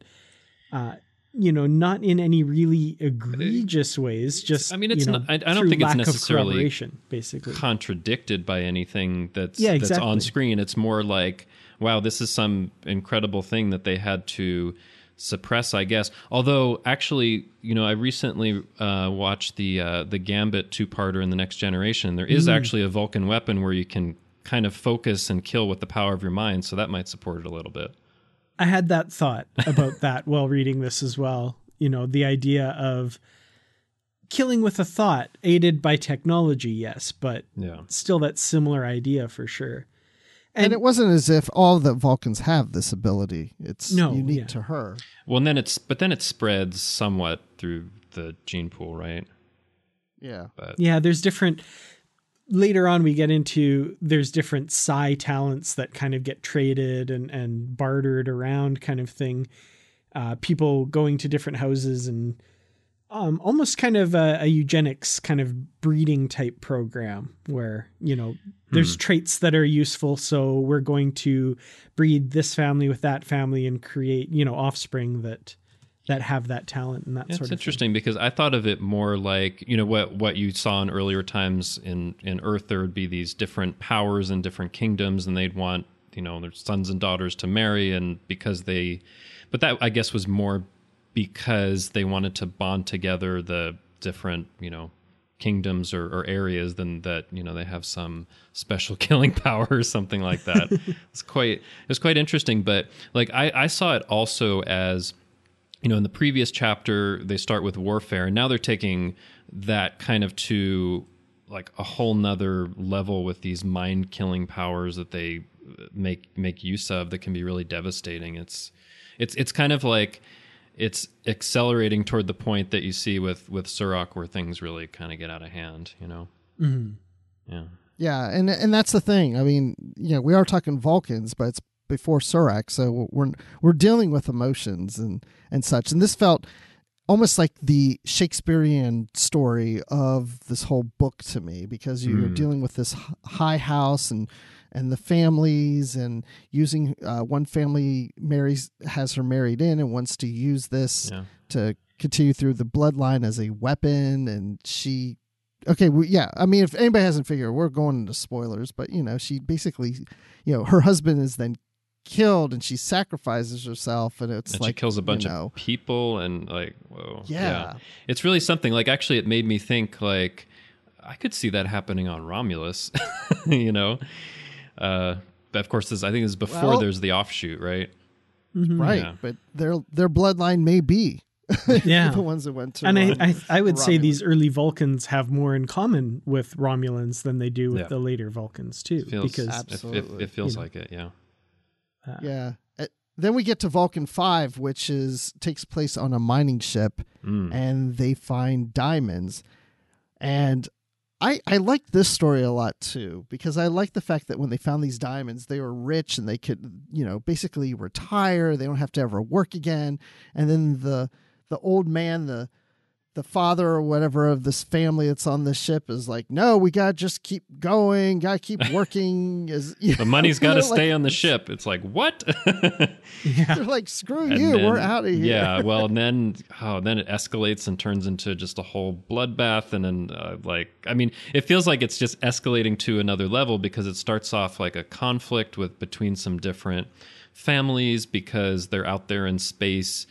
not in any really egregious ways. Just I mean, it's not. I don't think it's necessarily basically contradicted by anything that's exactly. on screen. It's more like, wow, this is some incredible thing that they had to suppress, I guess. Although, actually, I recently watched the Gambit 2-parter in The Next Generation. There is actually a Vulcan weapon where you can kind of focus and kill with the power of your mind, so that might support it a little bit. I had that thought about that while reading this as well. The idea of killing with a thought, aided by technology, yes, but still that similar idea for sure. And it wasn't as if all the Vulcans have this ability. It's unique to her. Well, and then it spreads somewhat through the gene pool, right? Yeah. There's different. Later on, we get into there's different psi talents that kind of get traded and bartered around, kind of thing. People going to different houses and almost kind of a eugenics kind of breeding type program where, there's traits that are useful. So we're going to breed this family with that family and create, offspring that have that talent and that sort of thing. It's interesting because I thought of it more like, what you saw in earlier times in Earth, there would be these different powers and different kingdoms, and they'd want, their sons and daughters to marry, and but that I guess was more because they wanted to bond together the different, kingdoms or areas than that, they have some special killing power or something like that. It was quite interesting, but like I saw it also as, in the previous chapter, they start with warfare, and now they're taking that kind of to like a whole nother level with these mind-killing powers that they make use of that can be really devastating. It's kind of like it's accelerating toward the point that you see with Surak, where things really kind of get out of hand. Mm-hmm. Yeah, and that's the thing. I mean, we are talking Vulcans, but it's before Surak, so we're dealing with emotions and such. And this felt almost like the Shakespearean story of this whole book to me, because you're dealing with this high house and the families, and using one family has her married in and wants to use this to continue through the bloodline as a weapon. And she, I mean, if anybody hasn't figured, we're going into spoilers, but she basically, her husband is then killed and she sacrifices herself, and she kills a bunch of people, and like, whoa. Yeah. It's really something. Like, actually, it made me think, like, I could see that happening on Romulus. But of course, I think this is before there's the offshoot, right? Mm-hmm. Right. Yeah. But their bloodline may be the ones that went to. And I would say these early Vulcans have more in common with Romulans than they do with the later Vulcans too. Absolutely. It feels like it. Yeah. Then we get to Vulcan 5, which takes place on a mining ship, and they find diamonds. And I like this story a lot too, because I like the fact that when they found these diamonds, they were rich and they could, basically retire. They don't have to ever work again. And then the old man, the father or whatever of this family that's on this ship is like, no, we got to just keep going. Got to keep working. The money's got to stay on the ship. It's like, what? They're like, screw you. We're out of here. Yeah. Well, and then it escalates and turns into just a whole bloodbath. And then it feels like it's just escalating to another level, because it starts off like a conflict between some different families because they're out there in space.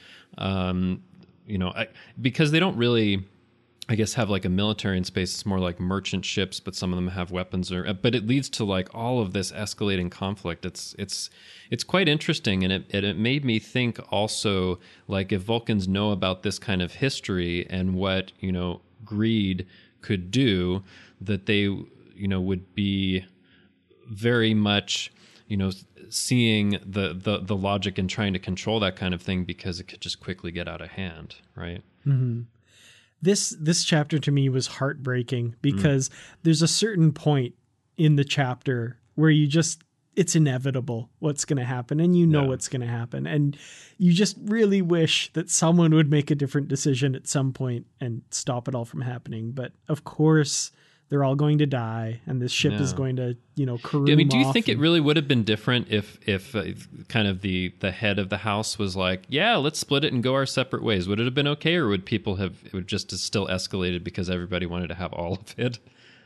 Because they don't really, I guess, have like a military in space. It's more like merchant ships, but some of them have weapons. But it leads to like all of this escalating conflict. It's quite interesting, and it made me think also, like, if Vulcans know about this kind of history and what greed could do, that they would be very much seeing the logic and trying to control that kind of thing, because it could just quickly get out of hand, right? Mm-hmm. This chapter to me was heartbreaking, because there's a certain point in the chapter where it's inevitable what's going to happen, and what's going to happen, and you just really wish that someone would make a different decision at some point and stop it all from happening. But of course, they're all going to die, and this ship is Yeah. going to, careen I mean, do you off think it and- really would have been different if kind of the head of the house was like, yeah, let's split it and go our separate ways? Would it have been okay, or would people have it would just still escalated because everybody wanted to have all of it?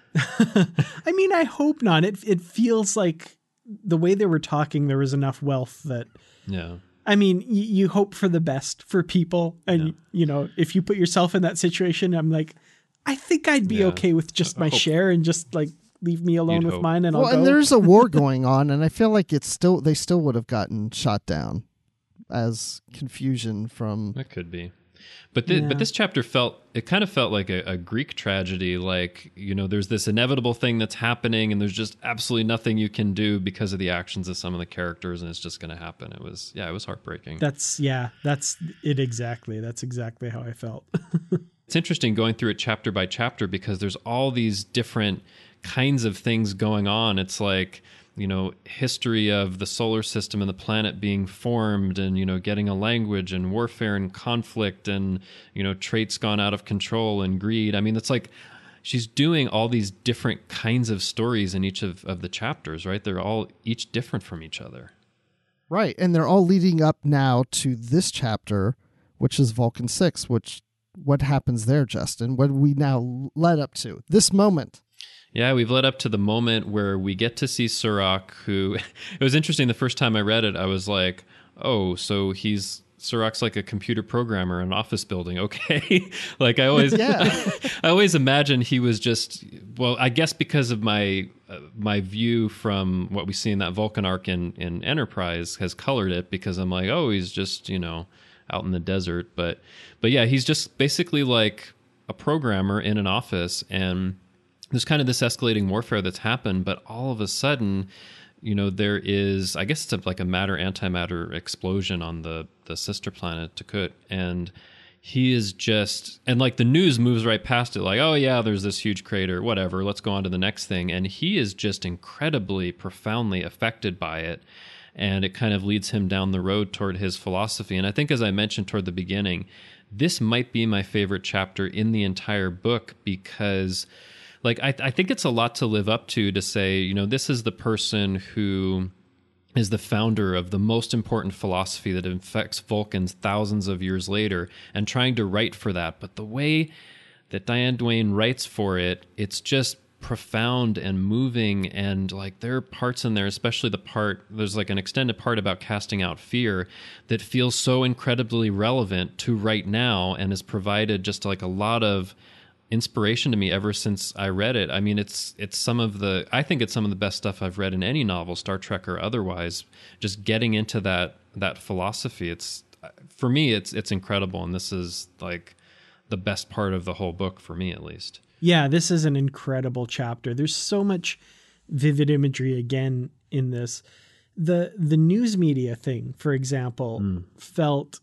I mean, I hope not. It feels like the way they were talking, there was enough wealth that, Yeah. I mean, you hope for the best for people. And, if you put yourself in that situation, I'm like, I think I'd be Yeah. okay with just my share and just like leave me alone You'd with hope. mine and Well, I'll go. and there's a war going on, and I feel like they still would have gotten shot down as confusion from. That could be. But Yeah. this chapter kind of felt like a Greek tragedy. Like, there's this inevitable thing that's happening, and there's just absolutely nothing you can do because of the actions of some of the characters, and it's just going to happen. It was heartbreaking. That's it exactly. That's exactly how I felt. It's interesting going through it chapter by chapter because there's all these different kinds of things going on. It's like, history of the solar system and the planet being formed and, getting a language and warfare and conflict and, traits gone out of control and greed. I mean, it's like she's doing all these different kinds of stories in each of the chapters, right? They're all each different from each other. Right, and they're all leading up now to this chapter, which is Vulcan 6, what happens there, Justin? What do we now led up to? This moment. Yeah, we've led up to the moment where we get to see Surak, who it was interesting. The first time I read it, I was like, oh, so Surak's like a computer programmer in an office building. Okay. Like I always imagine he was just, well, I guess because of my view from what we see in that Vulcan arc in Enterprise has colored it, because I'm like, oh, he's just, out in the desert. But yeah, he's just basically like a programmer in an office, and there's kind of this escalating warfare that's happened, but all of a sudden, there is, I guess it's like a matter-antimatter explosion on the sister planet Takut, and he is just, and like the news moves right past it, like, oh yeah, there's this huge crater, whatever, let's go on to the next thing, and he is just incredibly, profoundly affected by it, and it kind of leads him down the road toward his philosophy. And I think, as I mentioned toward the beginning, this might be my favorite chapter in the entire book, because like I think it's a lot to live up to say, this is the person who is the founder of the most important philosophy that infects Vulcans thousands of years later, and trying to write for that. But the way that Diane Duane writes for it, it's just profound and moving, and like there are parts in there, especially there's like an extended part about casting out fear that feels so incredibly relevant to right now, and has provided just like a lot of inspiration to me ever since I read it. I mean, I think it's some of the best stuff I've read in any novel, Star Trek or otherwise. Just getting into that philosophy, for me it's incredible, and this is like the best part of the whole book for me, at least. Yeah, this is an incredible chapter. There's so much vivid imagery again in this. The news media thing, for example, felt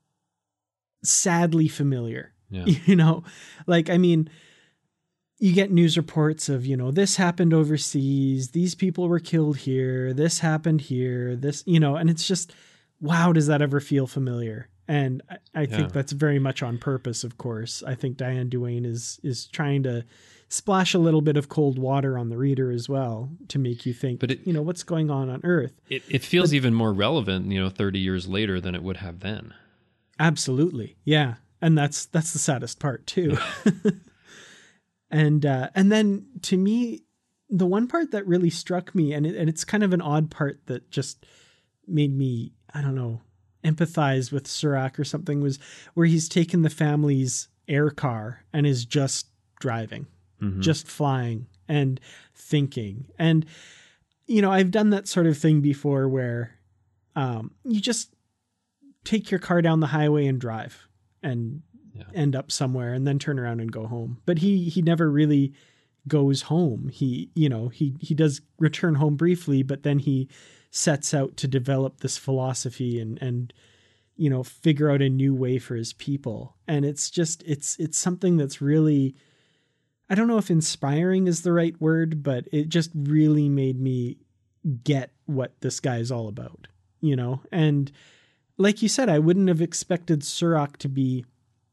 sadly familiar. Yeah. Like, I mean, you get news reports of, this happened overseas, these people were killed here, this happened here, this, and it's just, wow, does that ever feel familiar? And I think that's very much on purpose, of course. I think Diane Duane is trying to splash a little bit of cold water on the reader as well to make you think, but what's going on Earth. It feels even more relevant, 30 years later than it would have then. Absolutely. Yeah. And that's the saddest part too. And then to me, the one part that really struck me, and it's kind of an odd part that just made me, I don't know, empathize with Surak or something, was where he's taken the family's air car and is just driving, just flying and thinking. And, I've done that sort of thing before where you just take your car down the highway and drive and end up somewhere and then turn around and go home. But he never really goes home. He does return home briefly, but then he sets out to develop this philosophy and figure out a new way for his people. And it's just, it's something that's really, I don't know if inspiring is the right word, but it just really made me get what this guy is all about, and like you said, I wouldn't have expected Surak to be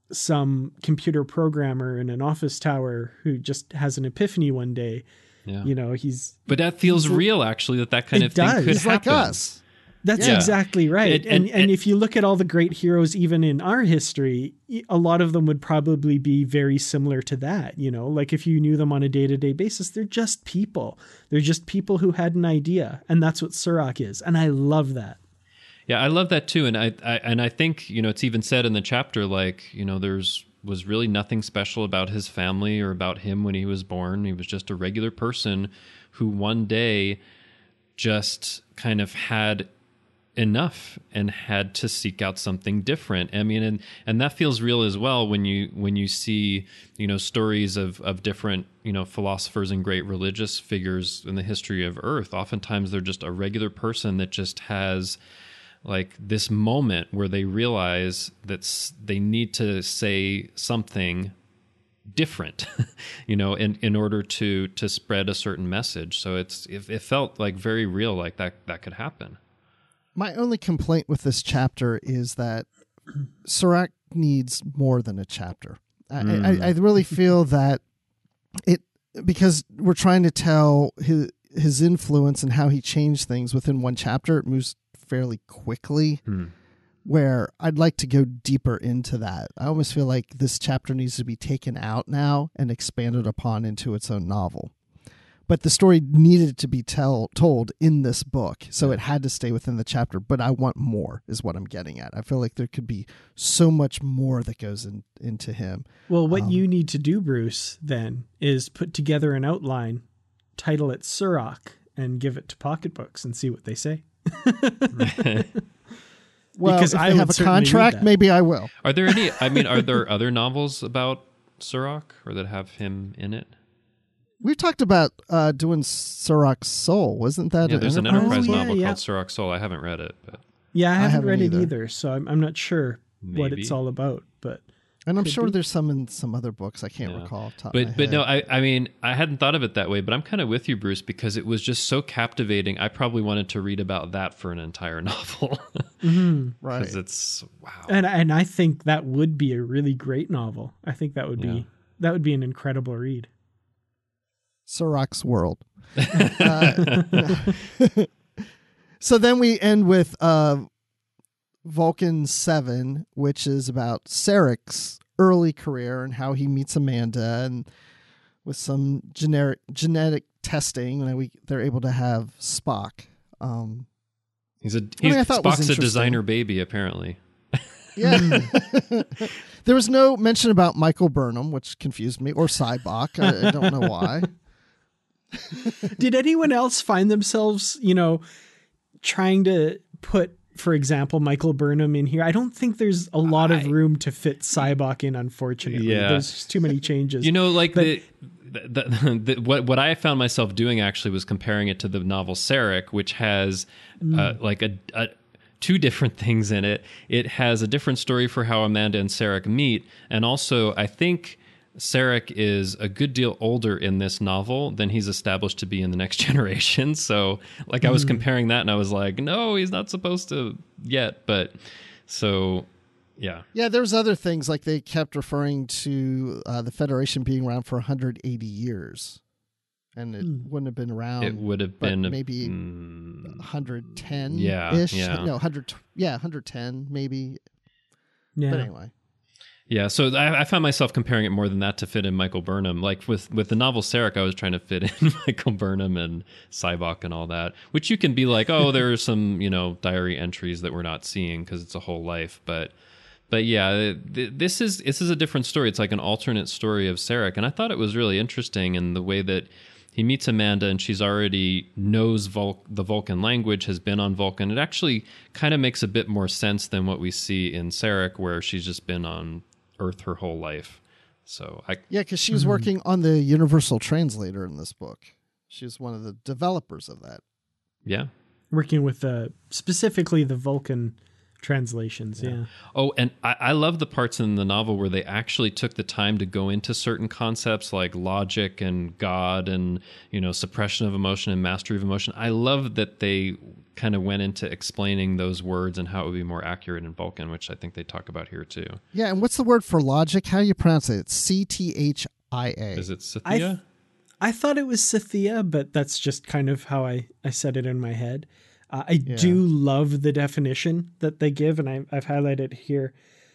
some computer programmer in an office tower who just has an epiphany one day. Yeah. You know, but that feels real, actually, that kind of thing could He's happen. like us. That's exactly right. And if you look at all the great heroes, even in our history, a lot of them would probably be very similar to that. You know, like if you knew them on a day-to-day basis, they're just people. They're just people who had an idea. And that's what Serac is. And I love that. Yeah, I love that too. And I think, you know, it's even said in the chapter, like, you know, was really nothing special about his family or about him when he was born. He was just a regular person who one day just kind of had enough and had to seek out something different. I mean, and that feels real as well when you see, you know, stories of different, you know, philosophers and great religious figures in the history of Earth. Oftentimes they're just a regular person that just has like this moment where they realize that they need to say something different, you know, in order to spread a certain message. So it felt like very real, like that could happen. My only complaint with this chapter is that Serac needs more than a chapter. I really feel that because we're trying to tell his influence and how he changed things within one chapter, it moves fairly quickly, where I'd like to go deeper into that. I almost feel like this chapter needs to be taken out now and expanded upon into its own novel. But the story needed to be told in this book, so it had to stay within the chapter. But I want more, is what I'm getting at. I feel like there could be so much more that goes into him. Well, what you need to do, Bruce, then, is put together an outline, title it Serac, and give it to Pocketbooks and see what they say. Well, because if I have a contract, maybe I will. Are there any? I mean, are there other novels about Serac or that have him in it? We talked about doing Serac's Soul. Wasn't that there's an Enterprise Oh, yeah, novel yeah. called Serac Soul. I haven't read it, but Yeah, I haven't haven't read either. it either, so I'm not sure what Maybe. it's all about. But And I'm Could sure be. there's some in some other books. I can't Yeah. recall off the top of my But head. no, I mean, I hadn't thought of it that way, but I'm kind of with you, Bruce, because it was just so captivating. I probably wanted to read about that for an entire novel. right. Because it's, wow. and I think that would be a really great novel. I think that would be an incredible read. Serac's World. So then we end with Vulcan 7, which is about Sarek's early career and how he meets Amanda, and with some genetic testing, they're able to have Spock. I thought was interesting. Spock's a designer baby, apparently. Yeah. There was no mention about Michael Burnham, which confused me, or Cybok. I don't know why. Did anyone else find themselves, you know, trying to put, for example, Michael Burnham in here? I don't think there's a lot of room to fit Cybok in, unfortunately. Yeah. There's just too many changes. You know, like But- what I found myself doing actually was comparing it to the novel Sarek, which has like a two different things in it. It has a different story for how Amanda and Sarek meet, and also I think Sarek is a good deal older in this novel than he's established to be in the Next Generation. So, like, I was comparing that, and I was like, no, he's not supposed to yet. But so, yeah. Yeah, there's other things, like they kept referring to the Federation being around for 180 years. And it wouldn't have been around. It would have but been maybe 110 Yeah, ish. yeah. No, 110 maybe. yeah. But anyway. Yeah, so I found myself comparing it more than that to fit in Michael Burnham. Like with the novel Sarek, I was trying to fit in Michael Burnham and Cybok and all that, which you can be like, oh, there are some, you know, diary entries that we're not seeing because it's a whole life. But yeah, this is a different story. It's like an alternate story of Sarek, and I thought it was really interesting in the way that he meets Amanda and she's already knows the Vulcan language, has been on Vulcan. It actually kind of makes a bit more sense than what we see in Sarek, where she's just been on Earth her whole life. So Yeah, because she was working on the Universal Translator in this book. She was one of the developers of that. yeah. Working with specifically the Vulcan translations. Yeah. Oh, and I love the parts in the novel where they actually took the time to go into certain concepts like logic and God and, you know, suppression of emotion and mastery of emotion. I love that they kind of went into explaining those words and how it would be more accurate in Vulcan, which I think they talk about here too. Yeah, and what's the word for logic? How do you pronounce it? It's Cthia. Is it Scythia? I thought it was Scythia, but that's just kind of how I said it in my head. I do love the definition that they give, and I've highlighted here.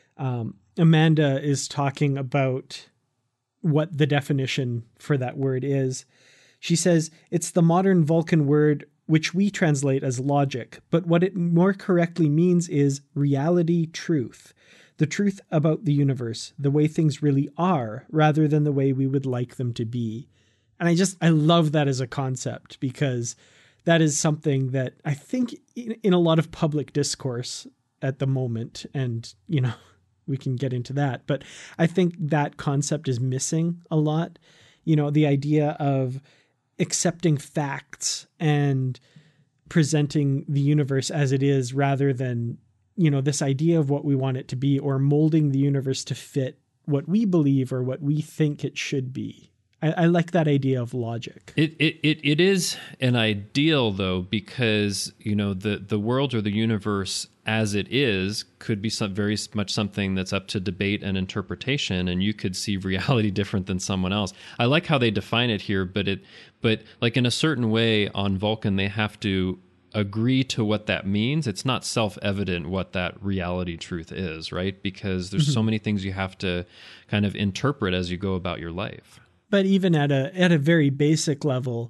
Amanda is talking about what the definition for that word is. She says, it's the modern Vulcan word which we translate as logic, but what it more correctly means is reality, truth. The truth about the universe, the way things really are, rather than the way we would like them to be. And I love that as a concept, because that is something that I think in a lot of public discourse at the moment, and, you know, we can get into that, but I think that concept is missing a lot. You know, the idea of accepting facts and presenting the universe as it is, rather than, you know, this idea of what we want it to be, or molding the universe to fit what we believe or what we think it should be. I like that idea of logic. It is an ideal, though, because, you know, the world or the universe as it is could be very much something that's up to debate and interpretation, and you could see reality different than someone else. I like how they define it here, but like in a certain way on Vulcan, they have to agree to what that means. It's not self-evident what that reality truth is, right? Because there's so many things you have to kind of interpret as you go about your life. But even at a very basic level,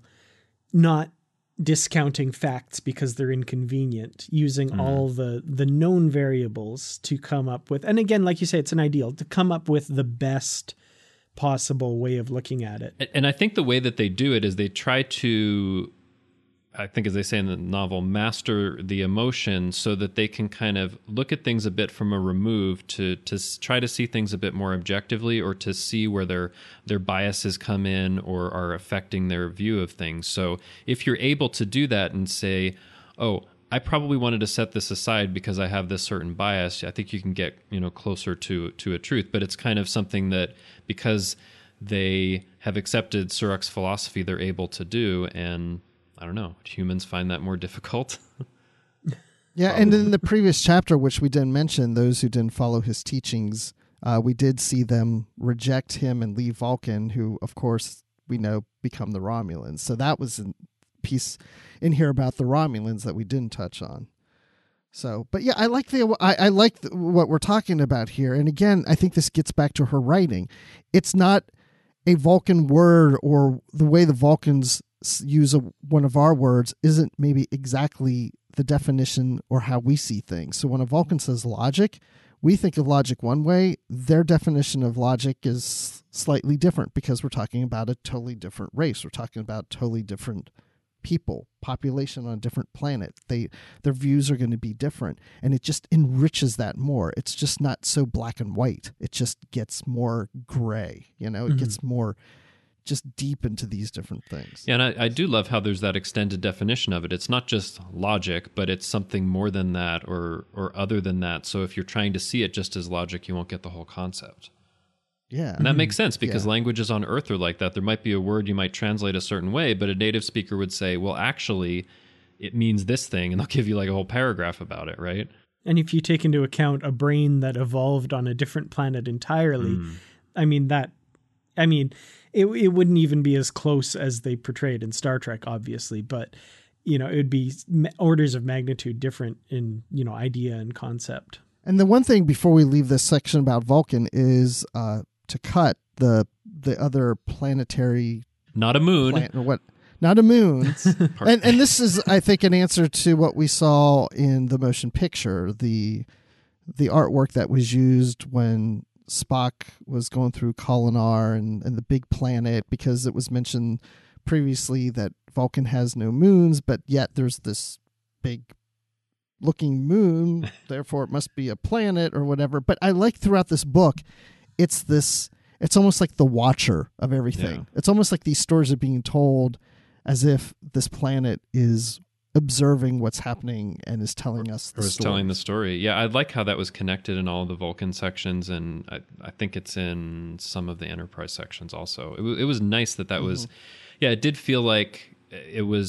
not discounting facts because they're inconvenient, using all the known variables to come up with, and again, like you say, it's an ideal, to come up with the best possible way of looking at it. And I think the way that they do it is they try to, I think as they say in the novel, master the emotion so that they can kind of look at things a bit from a remove to try to see things a bit more objectively, or to see where their biases come in or are affecting their view of things. So if you're able to do that and say, oh, I probably wanted to set this aside because I have this certain bias, I think you can get, you know, closer to a truth. But it's kind of something that, because they have accepted Surak's philosophy, they're able to do, and I don't know, humans find that more difficult. Yeah, and in the previous chapter, which we didn't mention, those who didn't follow his teachings, we did see them reject him and leave Vulcan, who, of course, we know become the Romulans. So that was a piece in here about the Romulans that we didn't touch on. So, but yeah, I like what we're talking about here. And again, I think this gets back to her writing. It's not a Vulcan word, or the way the Vulcans use one of our words isn't maybe exactly the definition or how we see things. So when a Vulcan says logic, we think of logic one way. Their definition of logic is slightly different, because we're talking about a totally different race. We're talking about totally different people, population on a different planet. Their views are going to be different, and it just enriches that more. It's just not so black and white. It just gets more gray, you know. It gets more just deep into these different things. Yeah, and I do love how there's that extended definition of it. It's not just logic, but it's something more than that, or other than that. So if you're trying to see it just as logic, you won't get the whole concept. Yeah. And that makes sense, because languages on Earth are like that. There might be a word you might translate a certain way, but a native speaker would say, well, actually, it means this thing, and they'll give you like a whole paragraph about it, right? And if you take into account a brain that evolved on a different planet entirely, it wouldn't even be as close as they portrayed in Star Trek, obviously, but, you know, it would be orders of magnitude different in, you know, idea and concept. And the one thing before we leave this section about Vulcan is to cut the other planetary, not a moon, or what? Not a moon. and this is, I think, an answer to what we saw in the motion picture, the artwork that was used when Spock was going through Kolinahr and the big planet, because it was mentioned previously that Vulcan has no moons, but yet there's this big looking moon, therefore it must be a planet or whatever. But I like throughout this book, it's almost like the watcher of everything. Yeah. It's almost like these stories are being told as if this planet is observing what's happening and is telling us the story. Telling the story. Yeah, I like how that was connected in all of the Vulcan sections, and I think it's in some of the Enterprise sections also. It was nice that was, yeah, it did feel like it was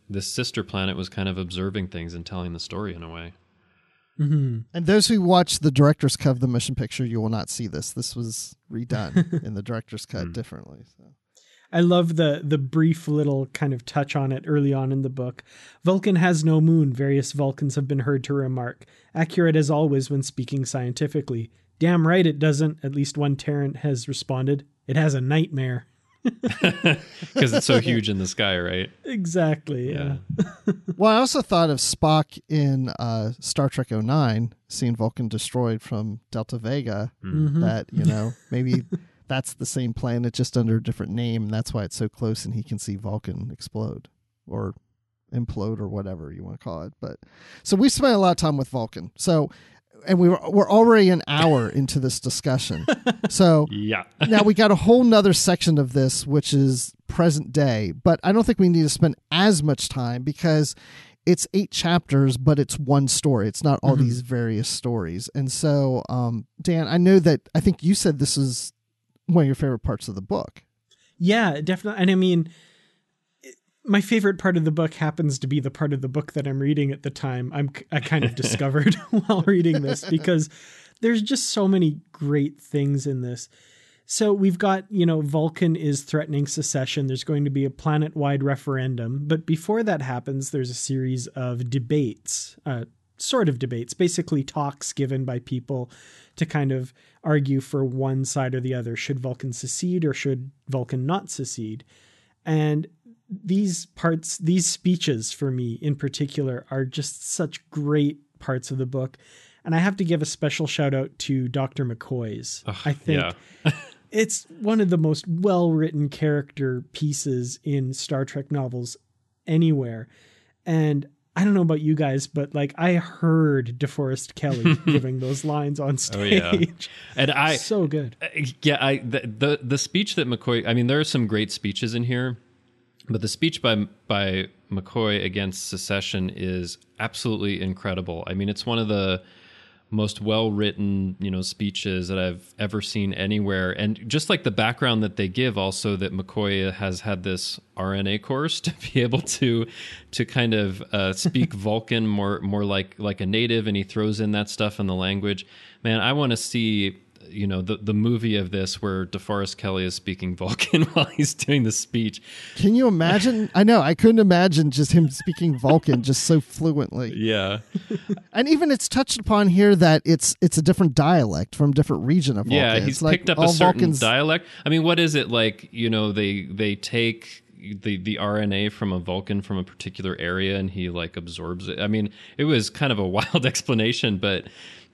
sister planet was kind of observing things and telling the story in a way. And those who watch the director's cut of the motion picture, you will not see this. This was redone in the director's cut differently. So. I love the brief little kind of touch on it early on in the book. Vulcan has no moon, various Vulcans have been heard to remark. Accurate as always when speaking scientifically. Damn right it doesn't, at least one Terran has responded. It has a nightmare. Because it's so huge in the sky, right? Exactly, yeah. Well, I also thought of Spock in Star Trek 09, seeing Vulcan destroyed from Delta Vega, that, maybe that's the same planet, just under a different name, and that's why it's so close, and he can see Vulcan explode or implode or whatever you want to call it. But so we spent a lot of time with Vulcan. So, and we're already an hour into this discussion. So yeah. Now we got a whole nother section of this, which is present day, but I don't think we need to spend as much time because it's 8 chapters, but it's one story. It's not all these various stories. And so, Dan, I think you said this is one of your favorite parts of the book. Yeah, definitely. And I mean, my favorite part of the book happens to be the part of the book that I'm reading at the time. I kind of discovered while reading this, because there's just so many great things in this. So we've got, Vulcan is threatening secession. There's going to be a planet-wide referendum. But before that happens, there's a series of debates, sort of debates, basically talks given by people to kind of argue for one side or the other. Should Vulcan secede or should Vulcan not secede? And these speeches for me in particular are just such great parts of the book. And I have to give a special shout out to Dr. McCoy's. I think it's one of the most well-written character pieces in Star Trek novels anywhere. And I don't know about you guys, but I heard DeForest Kelley giving those lines on stage. Oh, yeah. And so good. The speech that McCoy, I mean, there are some great speeches in here, but the speech by McCoy against secession is absolutely incredible. I mean, it's one of the most well-written, speeches that I've ever seen anywhere. And just like the background that they give also, that McCoy has had this RNA course to be able to kind of speak Vulcan more like a native, and he throws in that stuff in the language. Man, I want to see the movie of this where DeForest Kelley is speaking Vulcan while he's doing the speech. Can you imagine? I know, I couldn't imagine just him speaking Vulcan just so fluently. Yeah. And even it's touched upon here that it's a different dialect from a different region of Vulcan. Yeah, he's picked up a certain dialect. I mean, what is it like, they take the RNA from a Vulcan from a particular area and he absorbs it. I mean, it was kind of a wild explanation, but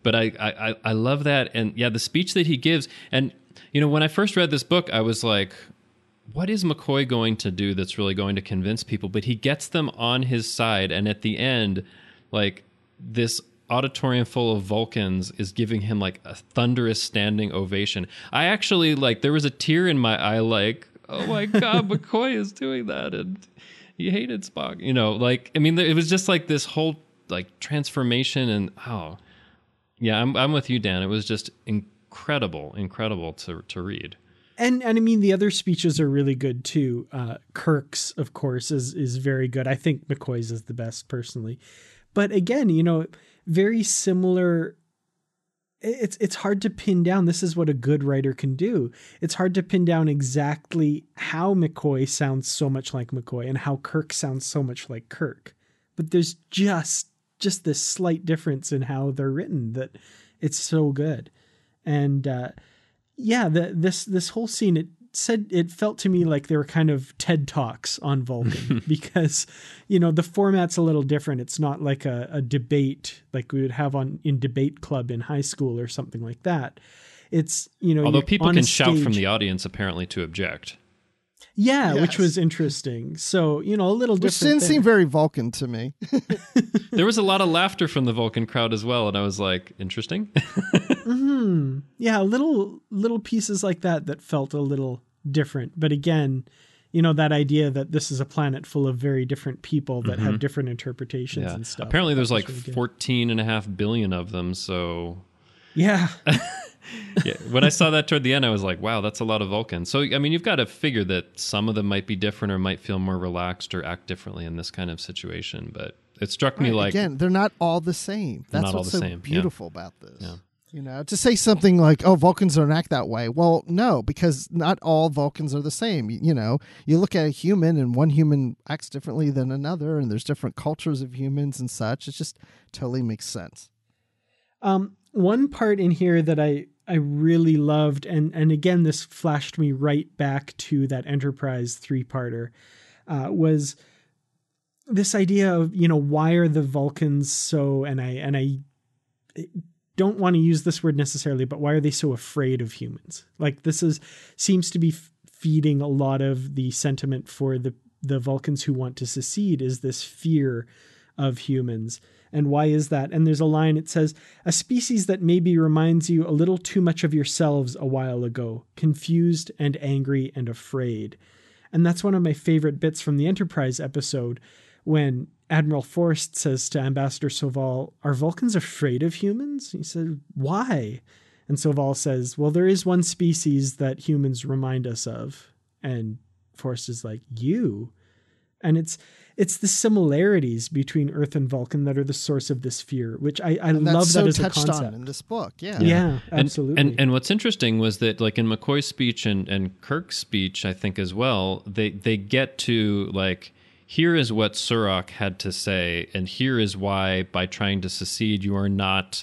I love that. And yeah, the speech that he gives. And, when I first read this book, I was like, what is McCoy going to do that's really going to convince people? But he gets them on his side. And at the end, this auditorium full of Vulcans is giving him a thunderous standing ovation. I actually there was a tear in my eye, oh my God, McCoy is doing that. And he hated Spock, I mean, it was just this whole transformation and yeah, I'm with you, Dan. It was just incredible to read. And I mean, the other speeches are really good too. Kirk's, of course, is very good. I think McCoy's is the best personally. But again, very similar. It's hard to pin down. This is what a good writer can do. It's hard to pin down exactly how McCoy sounds so much like McCoy and how Kirk sounds so much like Kirk. But there's just this slight difference in how they're written that it's so good. And this whole scene, it felt to me like they were kind of TED Talks on Vulcan because, the format's a little different. It's not like a debate like we would have in debate club in high school or something like that. It's, although people can shout from the audience apparently to object. Yeah, yes. Which was interesting. So, a little different. Which didn't seem very Vulcan to me. There was a lot of laughter from the Vulcan crowd as well. And I was like, interesting. Yeah, little pieces like that felt a little different. But again, that idea that this is a planet full of very different people that have different interpretations and stuff. Apparently there's really 14.5 billion of them. So Yeah. Yeah, when I saw that toward the end, I was like, wow, that's a lot of Vulcans. So, I mean, you've got to figure that some of them might be different or might feel more relaxed or act differently in this kind of situation. But it struck me like... Again, they're not all the same. That's not all what's the so same, beautiful about this. Yeah. You know, to say something like, oh, Vulcans don't act that way. Well, no, because not all Vulcans are the same. You know, you look at a human and one human acts differently than another, and there's different cultures of humans and such. It just totally makes sense. One part in here that I really loved, and again, this flashed me right back to that Enterprise 3-parter, was this idea of, you know, why are the Vulcans so, and I don't want to use this word necessarily, but why are they so afraid of humans? Like, this seems to be feeding a lot of the sentiment for the Vulcans who want to secede, is this fear of humans. And why is that? And there's a line, it says, a species that maybe reminds you a little too much of yourselves a while ago, confused and angry and afraid. And that's one of my favorite bits from the Enterprise episode, when Admiral Forrest says to Ambassador Soval, are Vulcans afraid of humans? He said, why? And Soval says, well, there is one species that humans remind us of. And Forrest is like, you? And it's the similarities between Earth and Vulcan that are the source of this fear, which I love that as a concept. On in this book. Yeah, absolutely. And what's interesting was that, like, in McCoy's speech and Kirk's speech, I think as well, they get to, like, here is what Surak had to say, and here is why, by trying to secede, you are not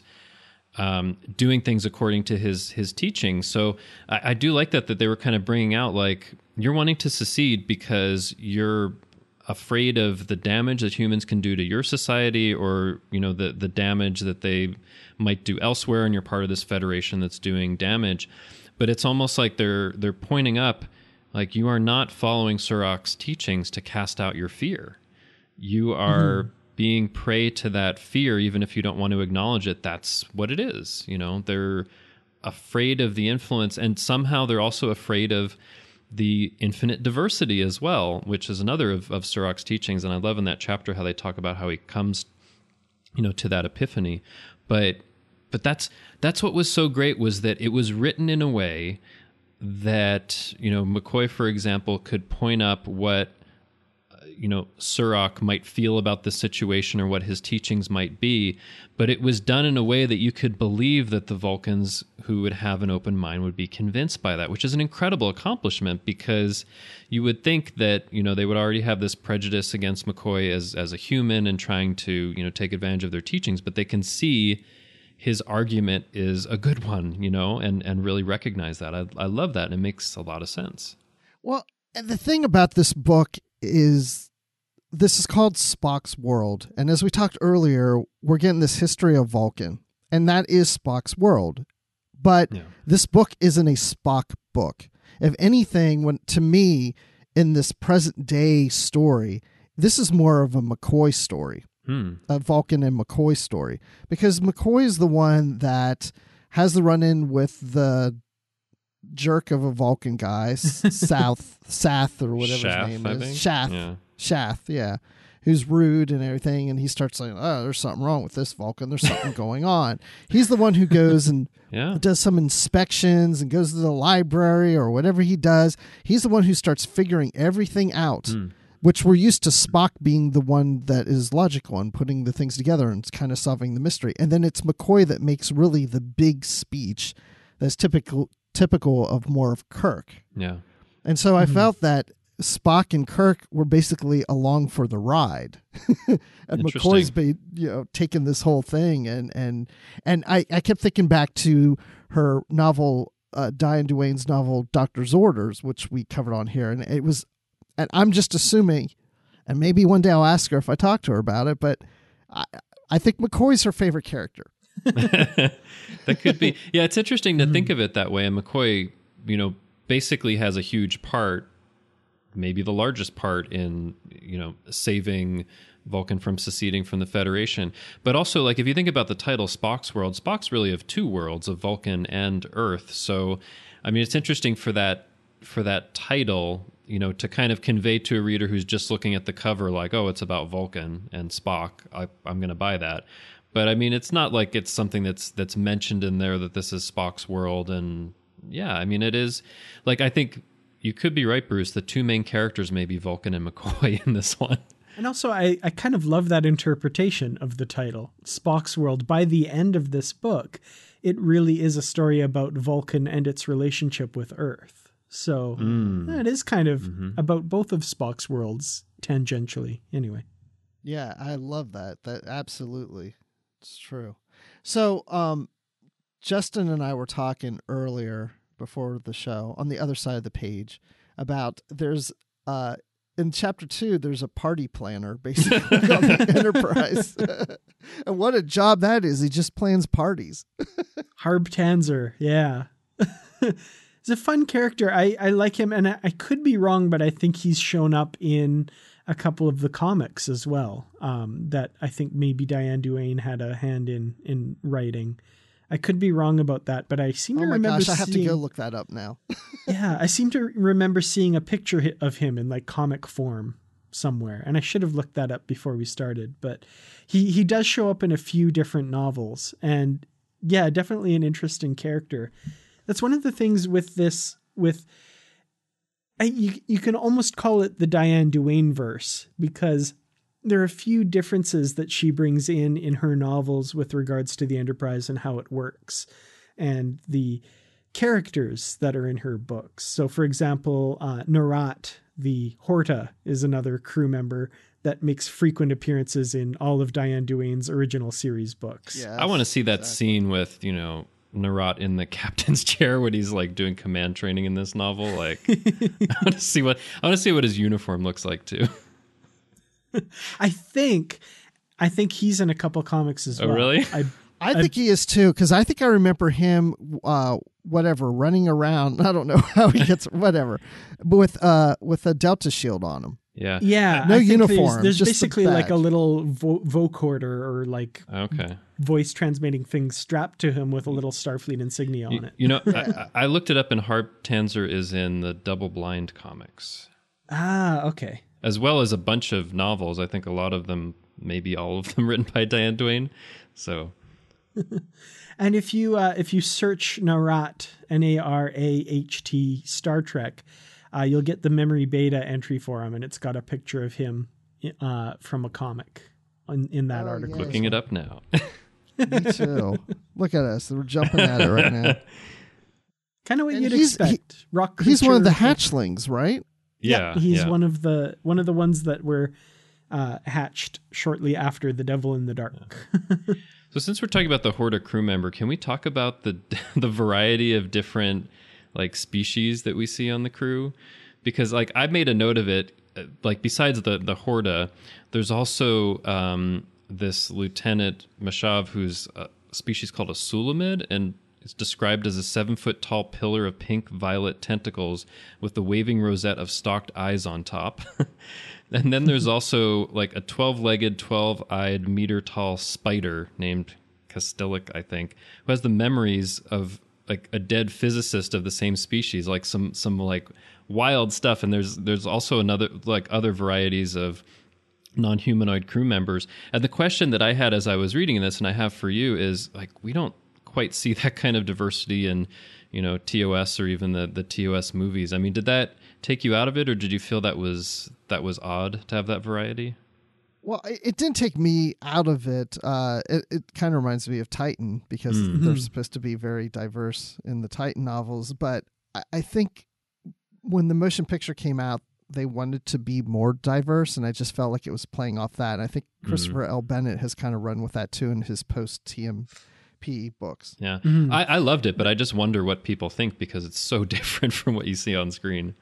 doing things according to his teaching. So I do like that they were kind of bringing out, like, you're wanting to secede because you're afraid of the damage that humans can do to your society, or, you know, the damage that they might do elsewhere, and you're part of this federation that's doing damage. But it's almost like they're pointing up, like, you are not following Surak's teachings to cast out your fear. You are being prey to that fear, even if you don't want to acknowledge it. That's what it is. You know, they're afraid of the influence, and somehow they're also afraid of the infinite diversity as well, which is another of Surak's teachings. And I love in that chapter how they talk about how he comes, you know, to that epiphany. But that's what was so great, was that it was written in a way that, you know, McCoy, for example, could point up what, you know, Surak might feel about the situation or what his teachings might be, but it was done in a way that you could believe that the Vulcans who would have an open mind would be convinced by that, which is an incredible accomplishment, because you would think that, you know, they would already have this prejudice against McCoy as a human and trying to, you know, take advantage of their teachings, but they can see his argument is a good one, you know, and really recognize that. I love that, and it makes a lot of sense. Well, and the thing about this book is, this is called Spock's World. And as we talked earlier, we're getting this history of Vulcan, and that is Spock's world. But this book isn't a Spock book. If anything, to me, in this present day story, this is more of a McCoy story. A Vulcan and McCoy story, because McCoy is the one that has the run-in with the jerk of a Vulcan guy, Sath or whatever Shath, his name I is. think. Shath, who's rude and everything, and he starts saying, oh, there's something wrong with this Vulcan, there's something going on. He's the one who goes and does some inspections and goes to the library or whatever he does. He's the one who starts figuring everything out. Which we're used to Spock being the one that is logical and putting the things together and kind of solving the mystery. And then it's McCoy that makes really the big speech that's typical of more of Kirk. Yeah. And so I felt that Spock and Kirk were basically along for the ride. And McCoy's taking this whole thing. And I kept thinking back to her novel, Diane Duane's novel, Doctor's Orders, which we covered on here. And it was... And I'm just assuming, and maybe one day I'll ask her if I talk to her about it, but I think McCoy's her favorite character. That could be. Yeah, it's interesting to think of it that way. And McCoy, you know, basically has a huge part, maybe the largest part in, you know, saving Vulcan from seceding from the Federation. But also, like, if you think about the title Spock's World, Spock's really of two worlds, of Vulcan and Earth. So, I mean, it's interesting for that title, you know, to kind of convey to a reader who's just looking at the cover like, oh, it's about Vulcan and Spock, I'm going to buy that. But I mean, it's not like it's something that's mentioned in there that this is Spock's world. And yeah, I mean, it is like, I think you could be right, Bruce. The two main characters may be Vulcan and McCoy in this one. And also, I kind of love that interpretation of the title, Spock's World. By the end of this book, it really is a story about Vulcan and its relationship with Earth. So it is kind of about both of Spock's worlds tangentially, anyway. Yeah, I love that. That absolutely, it's true. So, Justin and I were talking earlier before the show on the other side of the page about there's in chapter 2 there's a party planner basically on the Enterprise, and what a job that is. He just plans parties. Harb Tanzer, yeah. He's a fun character. I like him, and I could be wrong, but I think he's shown up in a couple of the comics as well, that I think maybe Diane Duane had a hand in writing. I could be wrong about that, but I seem to remember I have to go look that up now. Yeah, I seem to remember seeing a picture of him in like comic form somewhere, and I should have looked that up before we started, but he does show up in a few different novels, and yeah, definitely an interesting character. That's one of the things with this, you can almost call it the Diane Duane verse, because there are a few differences that she brings in her novels with regards to the Enterprise and how it works, and the characters that are in her books. So, for example, Narat, the Horta, is another crew member that makes frequent appearances in all of Diane Duane's original series books. Yes, I want to see that scene with, Narat in the captain's chair when he's like doing command training in this novel. Like, I want to see what his uniform looks like too. I think he's in a couple comics as well. Oh, really? I think he is too, because I think I remember him, running around. I don't know how he gets whatever, but with a Delta shield on him. Yeah. Yeah. No uniform. There's just basically like a little vocoder or like voice transmitting thing strapped to him with a little Starfleet insignia on it. I looked it up, and Harb Tanzer is in the Double Blind comics. Ah, okay. As well as a bunch of novels. I think a lot of them, maybe all of them, written by Diane Duane. So, and if you search Narat, Naraht, Star Trek, you'll get the memory beta entry for him, and it's got a picture of him from a comic in that article. Looking it up now. Me too. Look at us. We're jumping at it right now. Kind of what you'd expect. Rock creature. He's one of the hatchlings, right? Yeah, he's one of the ones that were hatched shortly after The Devil in the Dark. So since we're talking about the Horta crew member, can we talk about the variety of different like species that we see on the crew? Because like I've made a note of it. Like besides the Horta, there's also this Lieutenant Mashav, who's a species called a Sulamid, and it's described as a 7-foot tall pillar of pink violet tentacles with the waving rosette of stalked eyes on top. And then there's also like a 12-legged, 12-eyed, meter-tall spider named Castilic, I think, who has the memories of like a dead physicist of the same species, like some like wild stuff. And there's also other varieties of non-humanoid crew members. And the question that I had as I was reading this, and I have for you, is like, we don't quite see that kind of diversity in, TOS or even the TOS movies. I mean, did that take you out of it, or did you feel that was odd to have that variety? Well, it didn't take me out of it. It kind of reminds me of Titan, because they're supposed to be very diverse in the Titan novels. But I think when the motion picture came out, they wanted to be more diverse, and I just felt like it was playing off that. And I think Christopher L. Bennett has kind of run with that too in his post-TMP books. Yeah, I loved it, but I just wonder what people think, because it's so different from what you see on screen.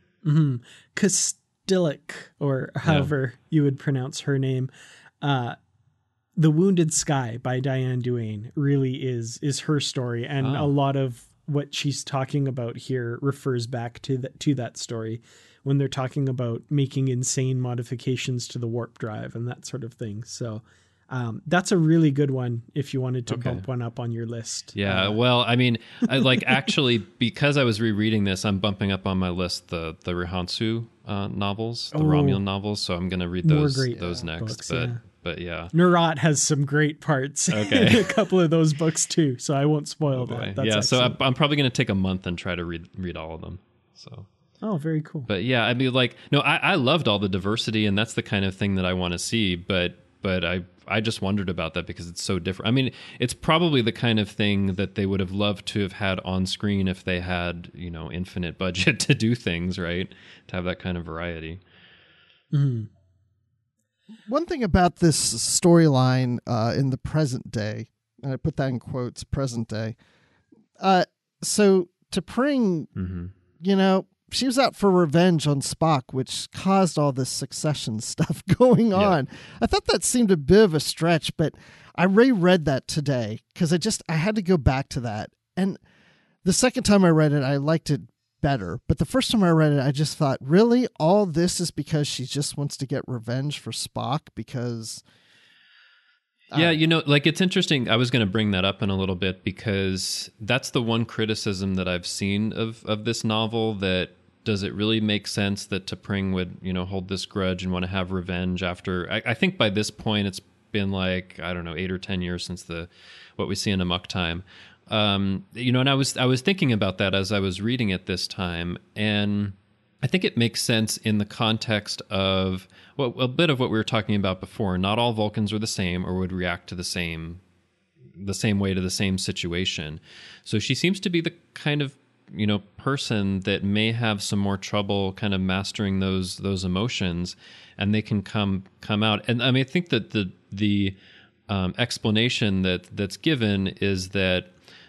Castilic, or however you would pronounce her name, The Wounded Sky by Diane Duane really is her story, and a lot of what she's talking about here refers back to that story when they're talking about making insane modifications to the warp drive and that sort of thing. So that's a really good one if you wanted to bump one up on your list. Yeah, well, I mean, actually, because I was rereading this, I'm bumping up on my list the Rihansu novels, the Romulan novels. So I'm going to read those next. books, but yeah. Nerat has some great parts Okay. in a couple of those books too, so I won't spoil that. That's yeah, so excellent. I'm probably going to take a month and try to read all of them. So. Oh, very cool. But yeah, I mean, like, no, I loved all the diversity, and that's the kind of thing that I want to see. But I just wondered about that because it's so different. I mean, it's probably the kind of thing that they would have loved to have had on screen if they had, infinite budget to do things, right? To have that kind of variety. Mm. One thing about this storyline in the present day, and I put that in quotes, present day. So T'Pring, she was out for revenge on Spock, which caused all this succession stuff going on. Yeah. I thought that seemed a bit of a stretch, but I reread that today because I had to go back to that. And the second time I read it, I liked it better. But the first time I read it, I just thought, really? All this is because she just wants to get revenge for Spock because... Yeah, it's interesting. I was going to bring that up in a little bit because that's the one criticism that I've seen of this novel, that does it really make sense that T'Pring would, hold this grudge and want to have revenge after... I think by this point it's been 8 or 10 years since what we see in Amok Time. And I was thinking about that as I was reading it this time, and I think it makes sense in the context of a bit of what we were talking about before. Not all Vulcans are the same or would react to the same way to the same situation. So she seems to be the kind of person that may have some more trouble kind of mastering those emotions, and they can come out. And I mean, I think that the explanation that's given is that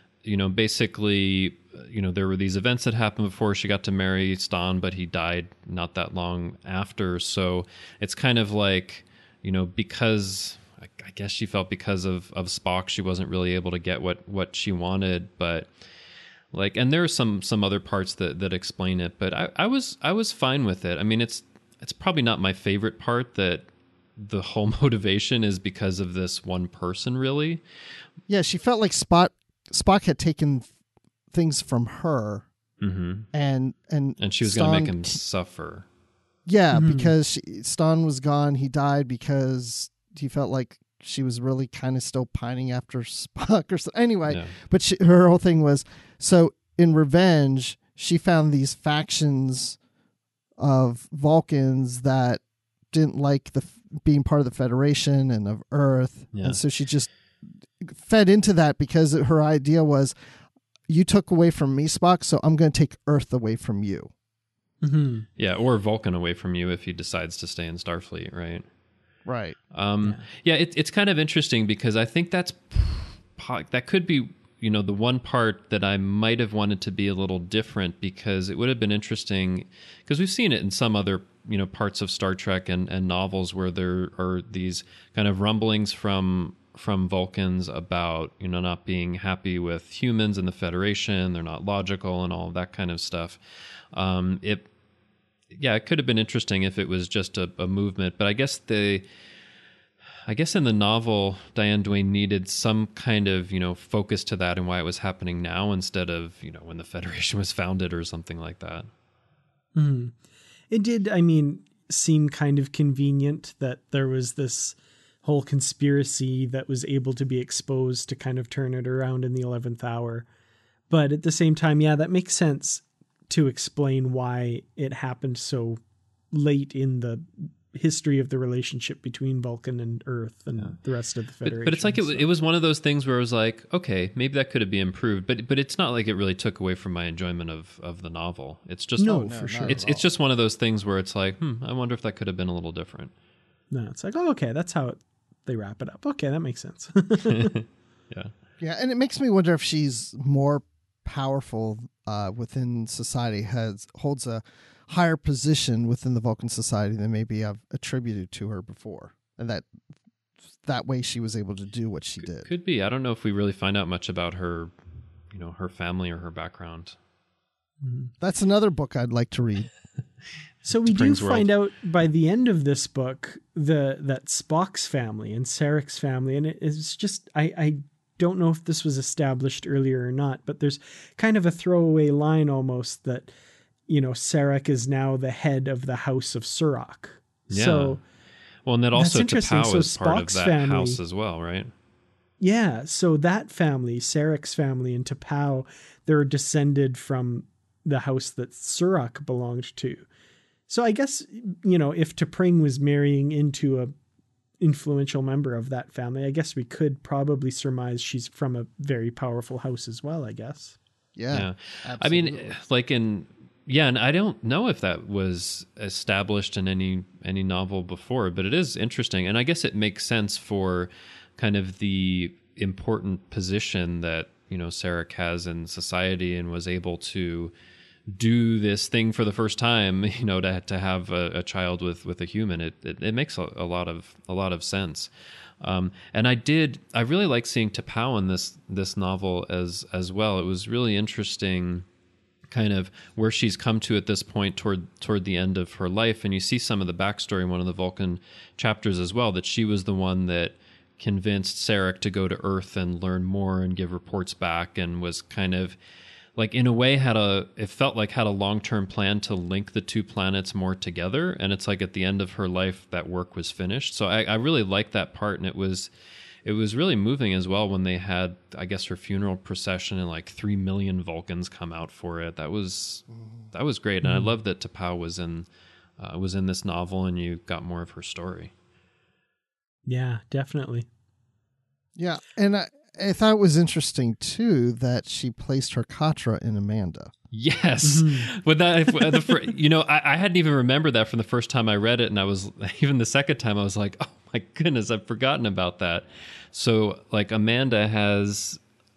basically there were these events that happened before she got to marry Stan, but he died not that long after. So it's kind of like, because I guess she felt because of Spock, she wasn't really able to get what she wanted. But and there are some other parts that explain it, but I was fine with it. I mean, it's probably not my favorite part, that the whole motivation is because of this one person, really. Yeah, she felt like Spock had taken things from her, and she was going to make him suffer. Yeah, because Stan was gone. He died because he felt like she was really kind of still pining after Spock or so. Anyway, yeah. But her whole thing was, so in revenge, she found these factions of Vulcans that didn't like being part of the Federation and of Earth, and so she just fed into that because her idea was, you took away from me, Spock, so I'm going to take Earth away from you. Mm-hmm. Yeah, or Vulcan away from you if he decides to stay in Starfleet, right? Right. It's kind of interesting because I think that could be, the one part that I might have wanted to be a little different, because it would have been interesting, because we've seen it in some other, parts of Star Trek and novels where there are these kind of rumblings from Vulcans about, not being happy with humans and the Federation. They're not logical and all of that kind of stuff. It could have been interesting if it was just a movement, but I guess in the novel, Diane Duane needed some kind of, focus to that and why it was happening now instead of, when the Federation was founded or something like that. Mm-hmm. It did, seem kind of convenient that there was this whole conspiracy that was able to be exposed to kind of turn it around in the 11th hour. But at the same time, that makes sense to explain why it happened so late in the history of the relationship between Vulcan and Earth and the rest of the Federation. But it's like it was one of those things where I was like, okay, maybe that could have been improved, but it's not like it really took away from my enjoyment of the novel. It's just for sure. It's just one of those things where it's like, I wonder if that could have been a little different. No, it's like, okay, that's how they wrap it up. Okay, that makes sense. Yeah, and it makes me wonder if she's more powerful within society, holds a higher position within the Vulcan society than maybe I've attributed to her before, and that way she was able to do what she did. Could be. I don't know if we really find out much about her, her family or her background. That's another book I'd like to read. So we do find out by the end of this book that Spock's family and Sarek's family, and it's just I don't know if this was established earlier or not, but there's kind of a throwaway line almost that, Sarek is now the head of the House of Surak. Yeah. So Well, and that That's also interesting. T'Pau So is part of Spock's that family- house as well, right? Yeah, so that family, Sarek's family and T'Pau, they're descended from the house that Surak belonged to. So I guess, if T'Pring was marrying into a influential member of that family, I guess we could probably surmise she's from a very powerful house as well, I guess. Yeah. I mean, absolutely. and I don't know if that was established in any novel before, but it is interesting. And I guess it makes sense for kind of the important position that, Sarek has in society and was able to do this thing for the first time, to have a child with a human. It makes a lot of sense. And I really like seeing T'Pau in this novel as well. It was really interesting kind of where she's come to at this point toward the end of her life. And you see some of the backstory in one of the Vulcan chapters as well, that she was the one that convinced Sarek to go to Earth and learn more and give reports back, and was kind of like, in a way, had a long-term plan to link the two planets more together. And it's like at the end of her life, that work was finished. So I really liked that part. And it was really moving as well when they had, I guess, her funeral procession and like 3 million Vulcans come out for it. That was great. And I love that T'Pau was in this novel, and you got more of her story. Yeah, definitely. Yeah, and I thought it was interesting too that she placed her Katra in Amanda. Yes, with that, I hadn't even remembered that from the first time I read it, and I was even the second time I was like, oh my goodness, I've forgotten about that. So like Amanda has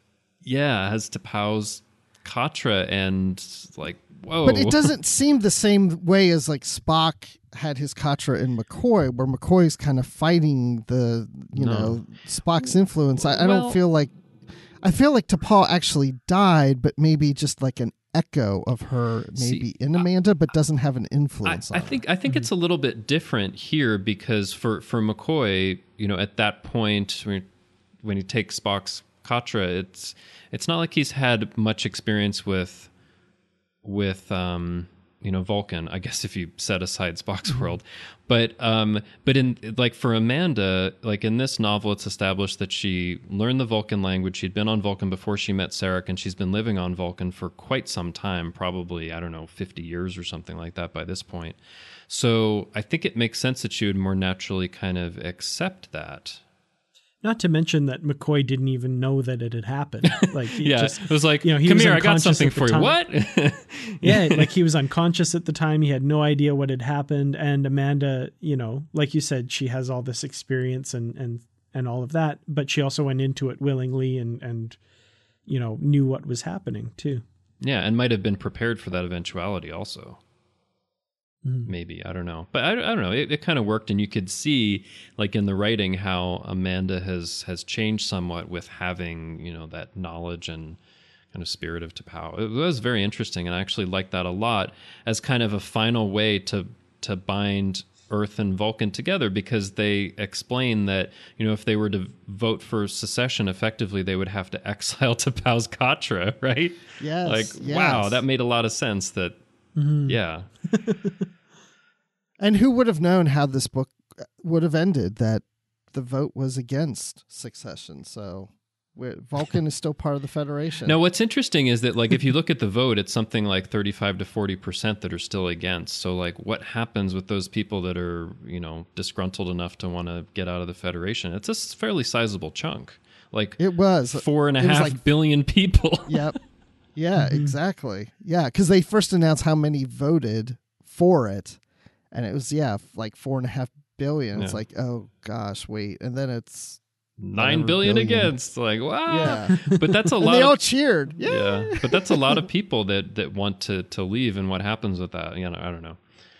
T'Pau's Katra, and like, whoa. But it doesn't seem the same way as like Spock had his Katra in McCoy, where McCoy's kind of fighting the, Spock's influence. I don't feel like, I feel like T'Pau actually died, but maybe just like an echo of her maybe in Amanda, but doesn't have an influence on her. I think it's a little bit different here, because for McCoy, at that point when he takes Spock's Katra, it's not like he's had much experience with Vulcan, I guess, if you set aside Spock's world. But in like for Amanda, like in this novel, it's established that she learned the Vulcan language. She'd been on Vulcan before she met Sarek, and she's been living on Vulcan for quite some time, probably, 50 years or something like that by this point. So I think it makes sense that she would more naturally kind of accept that. Not to mention that McCoy didn't even know that it had happened. Like, it was like, he come was here, I got unconscious something at the for you. time. What? Yeah, like he was unconscious at the time. He had no idea what had happened. And Amanda, like you said, she has all this experience and all of that, but she also went into it willingly and knew what was happening too. Yeah, and might have been prepared for that eventuality also. Maybe, I don't know, but I don't know. It kind of worked, and you could see, like in the writing, how Amanda has changed somewhat with having that knowledge and kind of spirit of T'Pau. It was very interesting, and I actually liked that a lot as kind of a final way to bind Earth and Vulcan together, because they explain that if they were to vote for secession, effectively they would have to exile T'Pau's Katra, right? Yes. Wow, that made a lot of sense. That yeah. And who would have known how this book would have ended, that the vote was against secession? So Vulcan is still part of the Federation. Now, what's interesting is that, like, if you look at the vote, it's something like 35 to 40% that are still against. So, like, what happens with those people that are, disgruntled enough to want to get out of the Federation? It's a fairly sizable chunk. Like, it was 4.5 billion people. Yep. Yeah, exactly. Yeah, because they first announced how many voted for it, and it was like 4.5 billion. Yeah. It's like, oh gosh, wait, and then it's 9 billion against. Like, wow. Yeah. But that's a and lot. They all cheered. Yeah. But that's a lot of people that want to leave, and what happens with that? I don't know.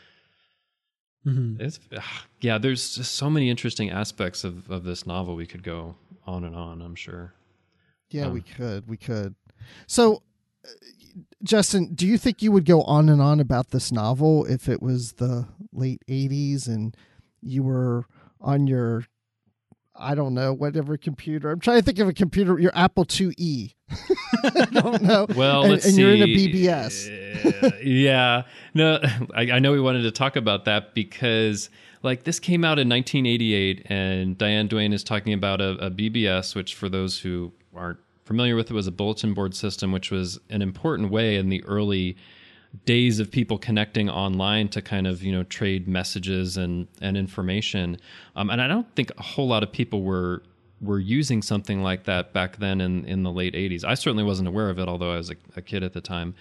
It's there's just so many interesting aspects of this novel. We could go on and on, I'm sure. Yeah, we could. So, Justin, do you think you would go on and on about this novel if it was the late 80s and you were on your I don't know, whatever computer. I'm trying to think of a computer, your Apple IIe. I don't know. Well, and, let's and see. you're in a BBS. Yeah. No, I know we wanted to talk about that because like this came out in 1988 and Diane Duane is talking about a BBS, which for those who aren't familiar with it was a bulletin board system, which was an important way in the early days of people connecting online to kind of, trade messages and information. And I don't think a whole lot of people were using something like that back then in the late 80s. I certainly wasn't aware of it, although I was a kid at the time.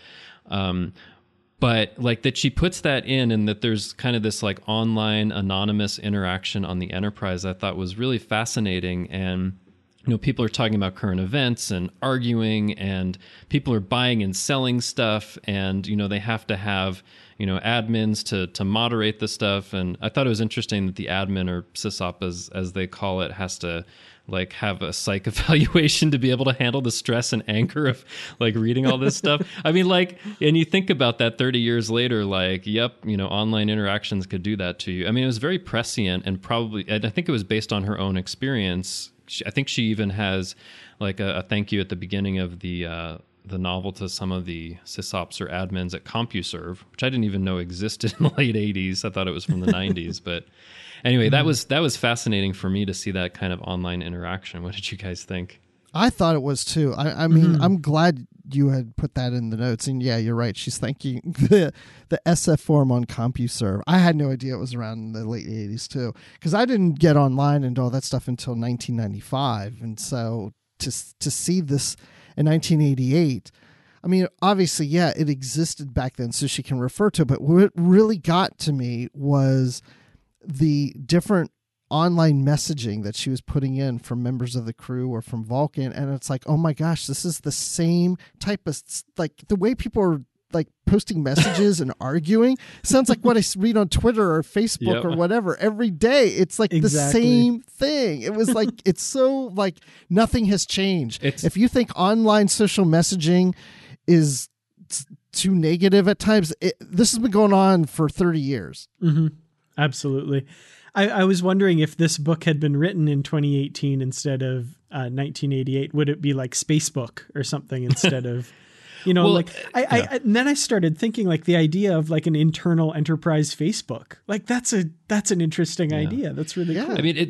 But like that she puts that in and that there's kind of this like online anonymous interaction on the Enterprise, I thought was really fascinating. And people are talking about current events and arguing, and people are buying and selling stuff, and they have to have admins to moderate the stuff. And I thought it was interesting that the admin, or sysop as they call it, has to like have a psych evaluation to be able to handle the stress and anger of like reading all this stuff. I mean, like, and you think about that 30 years later, like, yep, online interactions could do that to you. I mean, it was very prescient, and I think it was based on her own experience. I think she even has like a thank you at the beginning of the novel to some of the sysops or admins at CompuServe, which I didn't even know existed in the late 80s. I thought it was from the 90s. But anyway, that was fascinating for me to see that kind of online interaction. What did you guys think? I thought it was too. I mean, I'm glad you had put that in the notes. And yeah, you're right. She's thanking the SF forum on CompuServe. I had no idea it was around in the late 80s too, because I didn't get online and all that stuff until 1995. And so to see this in 1988, I mean, obviously, yeah, it existed back then, so she can refer to it. But what really got to me was the different online messaging that she was putting in from members of the crew or from Vulcan. And it's like, oh my gosh, this is the same type of, like, the way people are like posting messages and arguing sounds like what I read on Twitter or Facebook or whatever every day. It's like the same thing. It was like, it's so like nothing has changed. If you think online social messaging is too negative at times, this has been going on for 30 years. Mm-hmm. Absolutely. I was wondering if this book had been written in 2018 instead of 1988, would it be like Spacebook or something instead of, and then I started thinking like the idea of like an internal enterprise Facebook, like that's an interesting idea. That's really cool. I mean,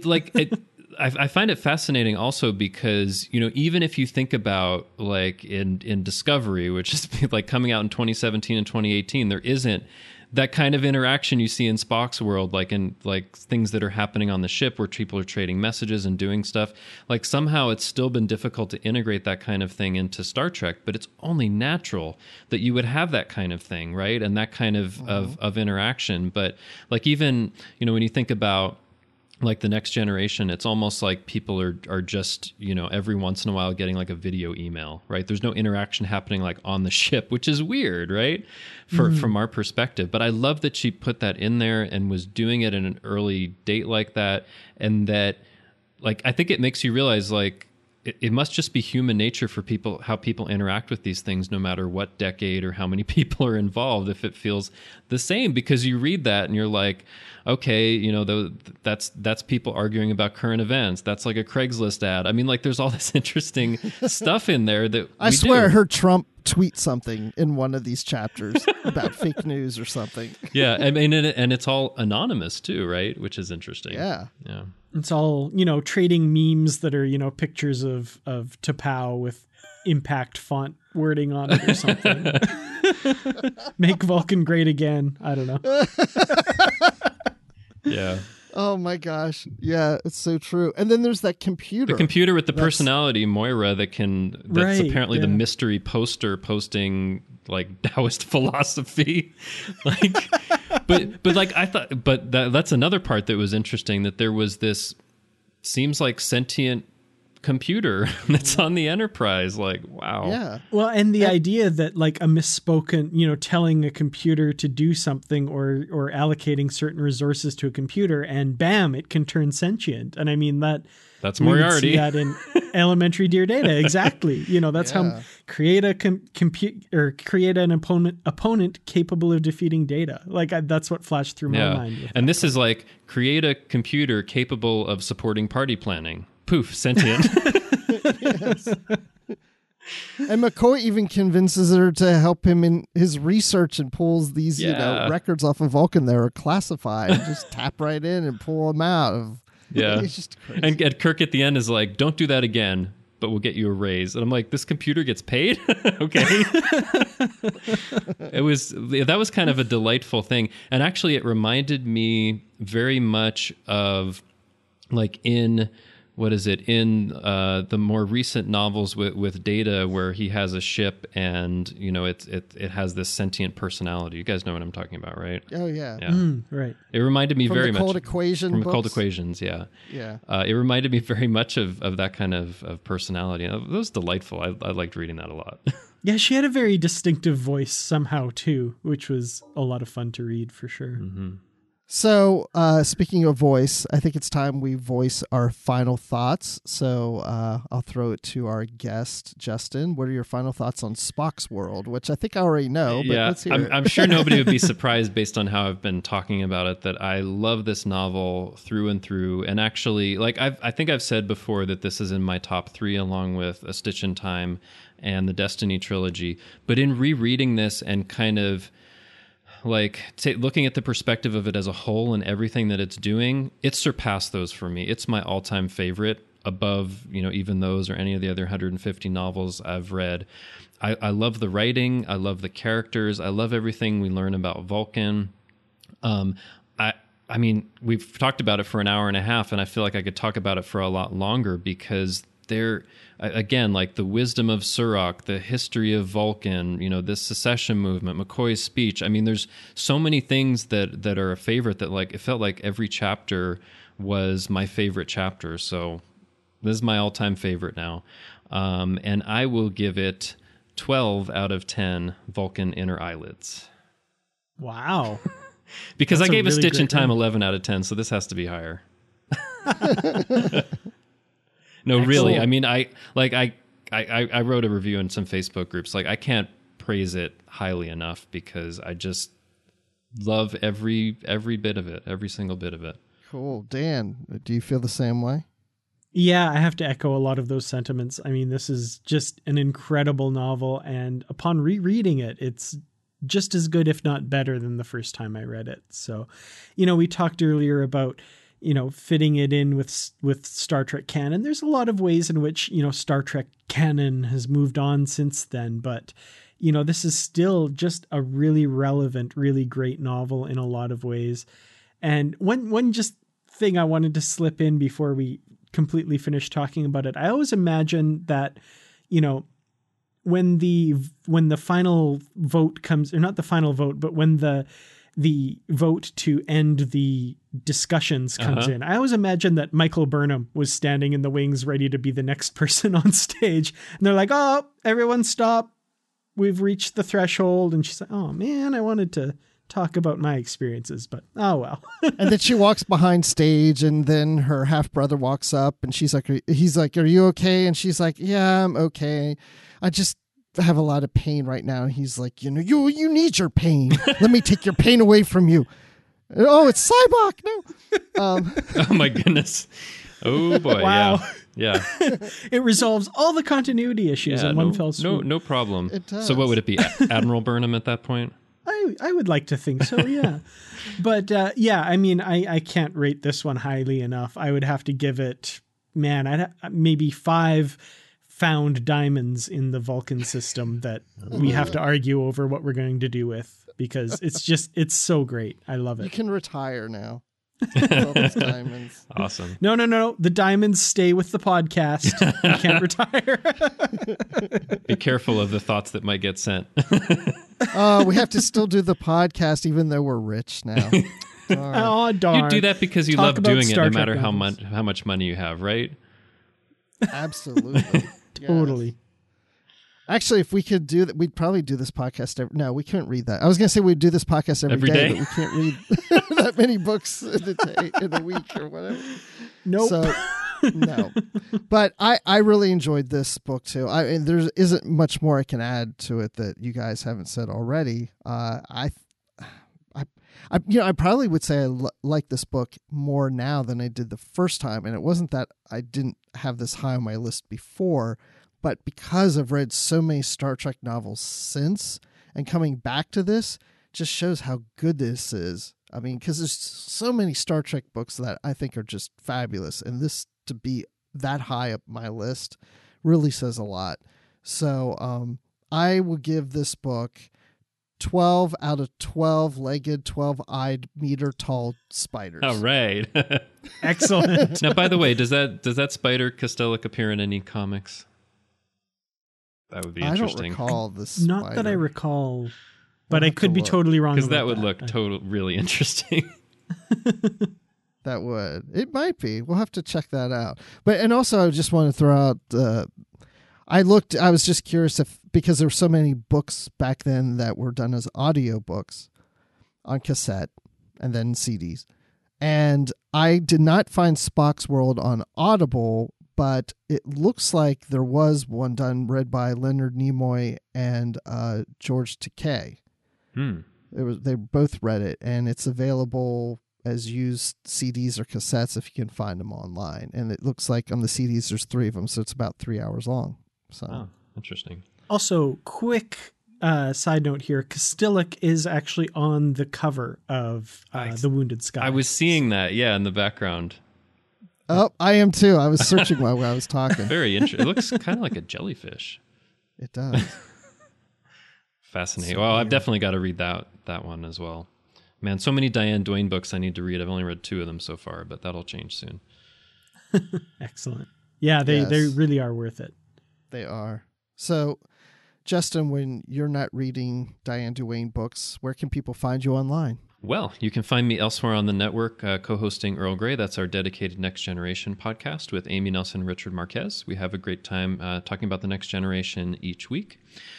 I find it fascinating also because, even if you think about like in Discovery, which is like coming out in 2017 and 2018, there isn't that kind of interaction you see in Spock's world, like in like things that are happening on the ship where people are trading messages and doing stuff. Like somehow it's still been difficult to integrate that kind of thing into Star Trek, but it's only natural that you would have that kind of thing, right? And that kind of interaction. But like even, when you think about like the Next Generation, it's almost like people are just, every once in a while getting like a video email, right? There's no interaction happening like on the ship, which is weird, right? From our perspective. But I love that she put that in there and was doing it in an early date like that. And that, like, I think it makes you realize like, it must just be human nature for people, how people interact with these things, no matter what decade or how many people are involved, if it feels the same, because you read that and you're like, okay, that's people arguing about current events. That's like a Craigslist ad. I mean, like there's all this interesting stuff in there that I swear I heard Trump tweet something in one of these chapters about fake news or something. Yeah. I mean, and it's all anonymous too, right? Which is interesting. Yeah. Yeah. It's all, trading memes that are, pictures of T'Pau with impact font wording on it or something. Make Vulcan great again. I don't know. Yeah. Oh my gosh. Yeah, it's so true. And then there's that computer. The computer with the personality, Moira, that's apparently the mystery poster posting like Taoist philosophy. Like but like I thought, that's another part that was interesting, that there was this seems like sentient computer that's on the Enterprise. Like, wow. Yeah. Well, and the idea that like a misspoken, telling a computer to do something or allocating certain resources to a computer, and bam, it can turn sentient. And I mean That's we would Moriarty. see that in elementary Dear Data. Exactly. That's how create a compute or create an opponent capable of defeating Data. Like that's what flashed through my mind. And this is like create a computer capable of supporting party planning. Poof, sentient. Yes. And McCoy even convinces her to help him in his research and pulls these records off of Vulcan that are classified and just tap right in and pull them out. Yeah. It's just crazy. And Kirk at the end is like, don't do that again, but we'll get you a raise. And I'm like, this computer gets paid? Okay. That was kind of a delightful thing. And actually it reminded me very much of like in the more recent novels with Data, where he has a ship and it has this sentient personality. You guys know what I'm talking about, right? Oh yeah. Right. It reminded me From very the much Cold Equation from books? Cold Equations. Yeah. It reminded me very much of that kind of personality. That was delightful. I liked reading that a lot. Yeah, she had a very distinctive voice somehow too, which was a lot of fun to read for sure. Mm-hmm. So, speaking of voice, I think it's time we voice our final thoughts. So, I'll throw it to our guest, Justin. What are your final thoughts on Spock's World? Which I think I already know, but let's hear it. I'm sure nobody would be surprised based on how I've been talking about it that I love this novel through and through. And actually, like I think I've said before that this is in my top 3 along with A Stitch in Time and the Destiny trilogy. But in rereading this and kind of like looking at the perspective of it as a whole and everything that it's doing, it surpassed those for me. It's my all-time favorite above, even those or any of the other 150 novels I've read. I love the writing. I love the characters. I love everything we learn about Vulcan. I mean, we've talked about it for an hour and a half, and I feel like I could talk about it for a lot longer because they're, again, like the wisdom of Surak, the history of Vulcan, this secession movement, McCoy's speech. I mean, there's so many things that are a favorite that like it felt like every chapter was my favorite chapter. So this is my all-time favorite now. And I will give it 12 out of 10 Vulcan inner eyelids. Wow. Because That's I gave a A really Stitch in great Time rank. 11 out of 10, so this has to be higher. No, really. I mean, I wrote a review in some Facebook groups. Like, I can't praise it highly enough because I just love every bit of it, every single bit of it. Cool. Dan, do you feel the same way? Yeah, I have to echo a lot of those sentiments. I mean, this is just an incredible novel, and upon rereading it, it's just as good, if not better, than the first time I read it. So, we talked earlier about fitting it in with Star Trek canon. There's a lot of ways in which, Star Trek canon has moved on since then. But, this is still just a really relevant, really great novel in a lot of ways. And one just thing I wanted to slip in before we completely finish talking about it. I always imagine that, when the final vote comes, or not the final vote, but when the vote to end the discussions comes in. I always imagine that Michael Burnham was standing in the wings ready to be the next person on stage. And they're like, oh, everyone stop. We've reached the threshold. And she's like, oh man, I wanted to talk about my experiences, but oh well. And then she walks behind stage and then her half brother walks up and he's like, are you okay? And she's like, yeah, I'm okay. I just have a lot of pain right now. And he's like, you need your pain. Let me take your pain away from you. Oh, it's Cybok. No. Oh my goodness. Oh boy. Wow. Yeah. It resolves all the continuity issues in one fell swoop. No problem. It does. So what would it be? Admiral Burnham at that point? I would like to think so, yeah. But I mean, I can't rate this one highly enough. I would have to give it, maybe 5 found diamonds in the Vulcan system that we have to argue over what we're going to do with, because it's so great. I love it. You can retire now. All those diamonds. Awesome. No. The diamonds stay with the podcast. You can't retire. Be careful of the thoughts that might get sent. We have to still do the podcast even though we're rich now. Darn. Oh, darn. You do that because you Talk love about doing it Star no Trek matter novels. how much money you have, right? Absolutely. Totally. Yes. Actually, if we could do that, we'd probably do this podcast. No, we couldn't read that. I was going to say we'd do this podcast every day, but we can't read that many books in a day, in a week or whatever. Nope. So, no. But I really enjoyed this book too. And there isn't much more I can add to it that you guys haven't said already. I probably would say I like this book more now than I did the first time. And it wasn't that I didn't have this high on my list before, but because I've read so many Star Trek novels since, and coming back to this just shows how good this is. I mean, because there's so many Star Trek books that I think are just fabulous. And this to be that high up my list really says a lot. So I will give this book 12 out of 12-legged, 12-eyed, meter-tall spiders. All right. Excellent. Now, by the way, does that spider Kostelic appear in any comics? That would be interesting. I don't recall the spider. Not that I recall, but I could be totally wrong. Because that would look really interesting. That would. It might be. We'll have to check that out. And also, I just want to throw out. I was just curious because there were so many books back then that were done as audiobooks on cassette and then CDs. And I did not find Spock's World on Audible, but it looks like there was one read by Leonard Nimoy and George Takei. They both read it, and it's available as used CDs or cassettes if you can find them online. And it looks like on the CDs there's 3 of them, so it's about 3 hours long. So interesting. Also, quick side note here: Kostelic is actually on the cover of The Wounded Sky. I was seeing that, in the background. Oh, I am too. I was searching while I was talking. Very interesting. It looks kind of like a jellyfish. It does. Fascinating. Well, I've definitely got to read that one as well. Man, so many Diane Duane books I need to read. I've only read 2 of them so far, but that'll change soon. Excellent. Yeah, they really are worth it. They are. So, Justin, when you're not reading Diane Duane books, where can people find you online? Well, you can find me elsewhere on the network, co-hosting Earl Grey. That's our dedicated Next Generation podcast with Amy Nelson and Richard Marquez. We have a great time talking about the Next Generation each week.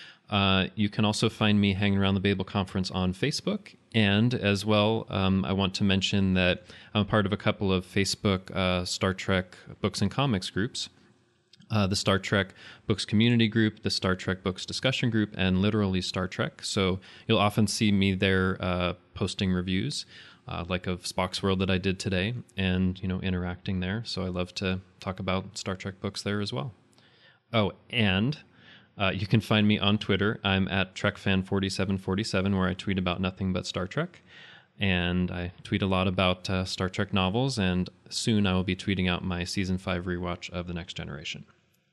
You can also find me hanging around the Babel Conference on Facebook. And as well, I want to mention that I'm a part of a couple of Facebook Star Trek books and comics groups. The Star Trek Books Community Group, the Star Trek Books Discussion Group, and literally Star Trek. So you'll often see me there posting reviews, like of Spock's World that I did today, and interacting there. So I love to talk about Star Trek books there as well. Oh, and you can find me on Twitter. I'm at TrekFan4747, where I tweet about nothing but Star Trek. And I tweet a lot about Star Trek novels, and soon I will be tweeting out my Season 5 rewatch of The Next Generation.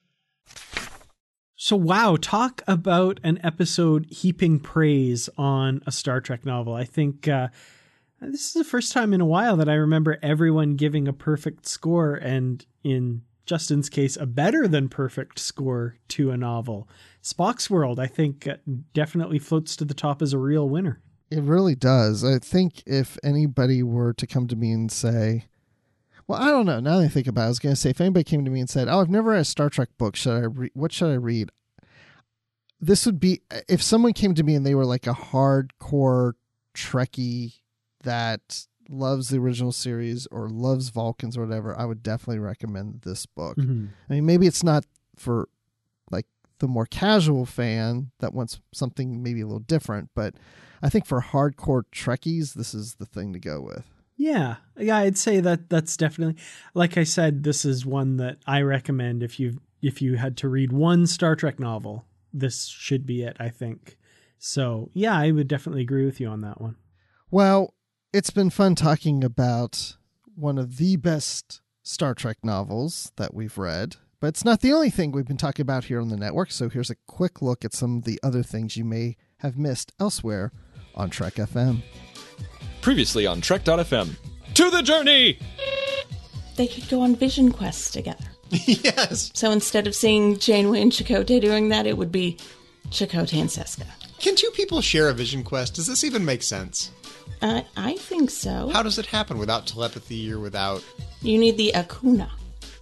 So, wow, talk about an episode heaping praise on a Star Trek novel. I think this is the first time in a while that I remember everyone giving a perfect score, and in Justin's case, a better than perfect score to a novel. Spock's World, I think, definitely floats to the top as a real winner. It really does. I think if anybody were to come to me and say, well, I don't know. Now that I think about it, I was going to say, if anybody came to me and said, oh, I've never read a Star Trek book. What should I read? This would be, if someone came to me and they were like a hardcore Trekkie that loves the original series or loves Vulcans or whatever, I would definitely recommend this book. Mm-hmm. I mean, maybe it's not for like the more casual fan that wants something maybe a little different, but I think for hardcore Trekkies, this is the thing to go with. Yeah, I'd say that's definitely, like I said, this is one that I recommend if you had to read one Star Trek novel, this should be it, I think. So, yeah, I would definitely agree with you on that one. Well, it's been fun talking about one of the best Star Trek novels that we've read, but it's not the only thing we've been talking about here on the network. So here's a quick look at some of the other things you may have missed elsewhere on Trek FM. Previously on Trek.fm. To the journey! They could go on Vision Quest together. Yes. So instead of seeing Janeway and Chakotay doing that, it would be Chakotay and Seska. Can 2 people share a Vision Quest? Does this even make sense? I think so. How does it happen without telepathy or without... You need the Akuna.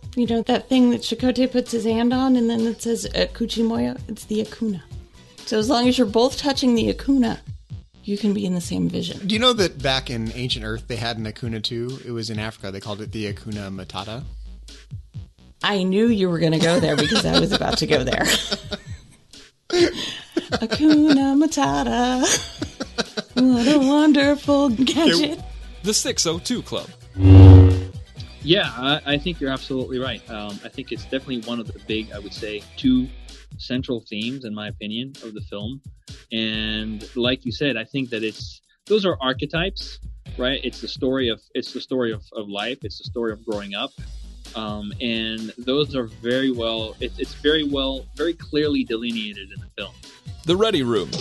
You know that thing that Chakotay puts his hand on and then it says Kuchimoyo? It's the Akuna. So as long as you're both touching the Akuna, you can be in the same vision. Do you know that back in ancient Earth they had an Akuna too? It was in Africa. They called it the Akuna Matata. I knew you were going to go there because I was about to go there. Akuna Matata. What a wonderful gadget. The 602 Club. Yeah, I think you're absolutely right. I think it's definitely one of the big, I would say, two central themes, in my opinion, of the film. And like you said, I think that those are archetypes, right? It's the story of life. It's the story of growing up. And those are very clearly delineated in the film. The Ready Room.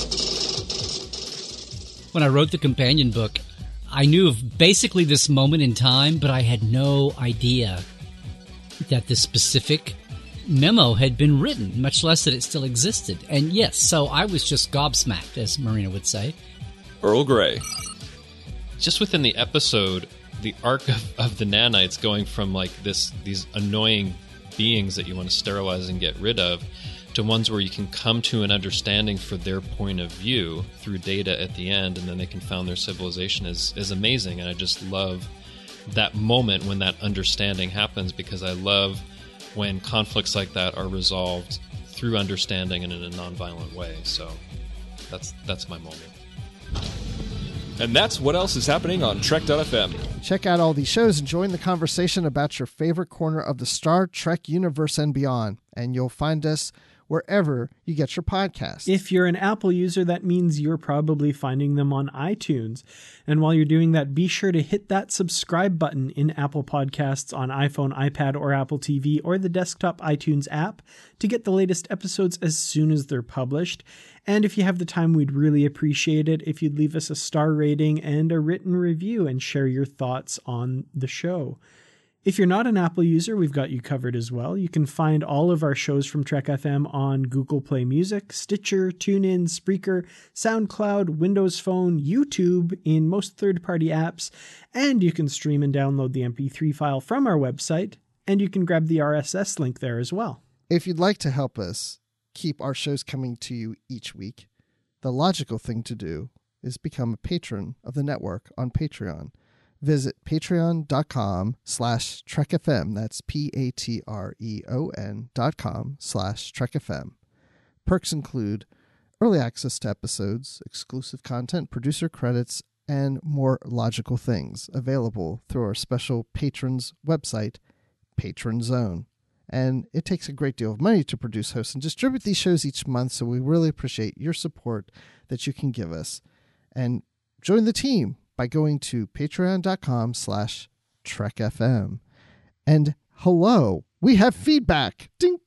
When I wrote the companion book, I knew of basically this moment in time, but I had no idea that this specific memo had been written, much less that it still existed. And yes, so I was just gobsmacked, as Marina would say. Earl Grey. Just within the episode, the arc of the nanites going from like these annoying beings that you want to sterilize and get rid of to ones where you can come to an understanding for their point of view through data at the end, and then they can found their civilization is amazing. And I just love that moment when that understanding happens, because I love when conflicts like that are resolved through understanding and in a nonviolent way. So that's my moment. And that's what else is happening on Trek.fm. Check out all these shows and join the conversation about your favorite corner of the Star Trek universe and beyond. And you'll find us wherever you get your podcasts. If you're an Apple user, that means you're probably finding them on iTunes. And while you're doing that, be sure to hit that subscribe button in Apple Podcasts on iPhone, iPad, or Apple TV, or the desktop iTunes app to get the latest episodes as soon as they're published. And if you have the time, we'd really appreciate it if you'd leave us a star rating and a written review and share your thoughts on the show. If you're not an Apple user, we've got you covered as well. You can find all of our shows from Trek FM on Google Play Music, Stitcher, TuneIn, Spreaker, SoundCloud, Windows Phone, YouTube, in most third-party apps, and you can stream and download the MP3 file from our website, and you can grab the RSS link there as well. If you'd like to help us keep our shows coming to you each week, the logical thing to do is become a patron of the network on Patreon. Visit patreon.com/TrekFM. That's patreon.com/TrekFM. Perks include early access to episodes, exclusive content, producer credits, and more logical things available through our special patrons website, Patron Zone. And it takes a great deal of money to produce, host, and distribute these shows each month, so we really appreciate your support that you can give us. And join the team by going to patreon.com/TrekFM. And hello, we have feedback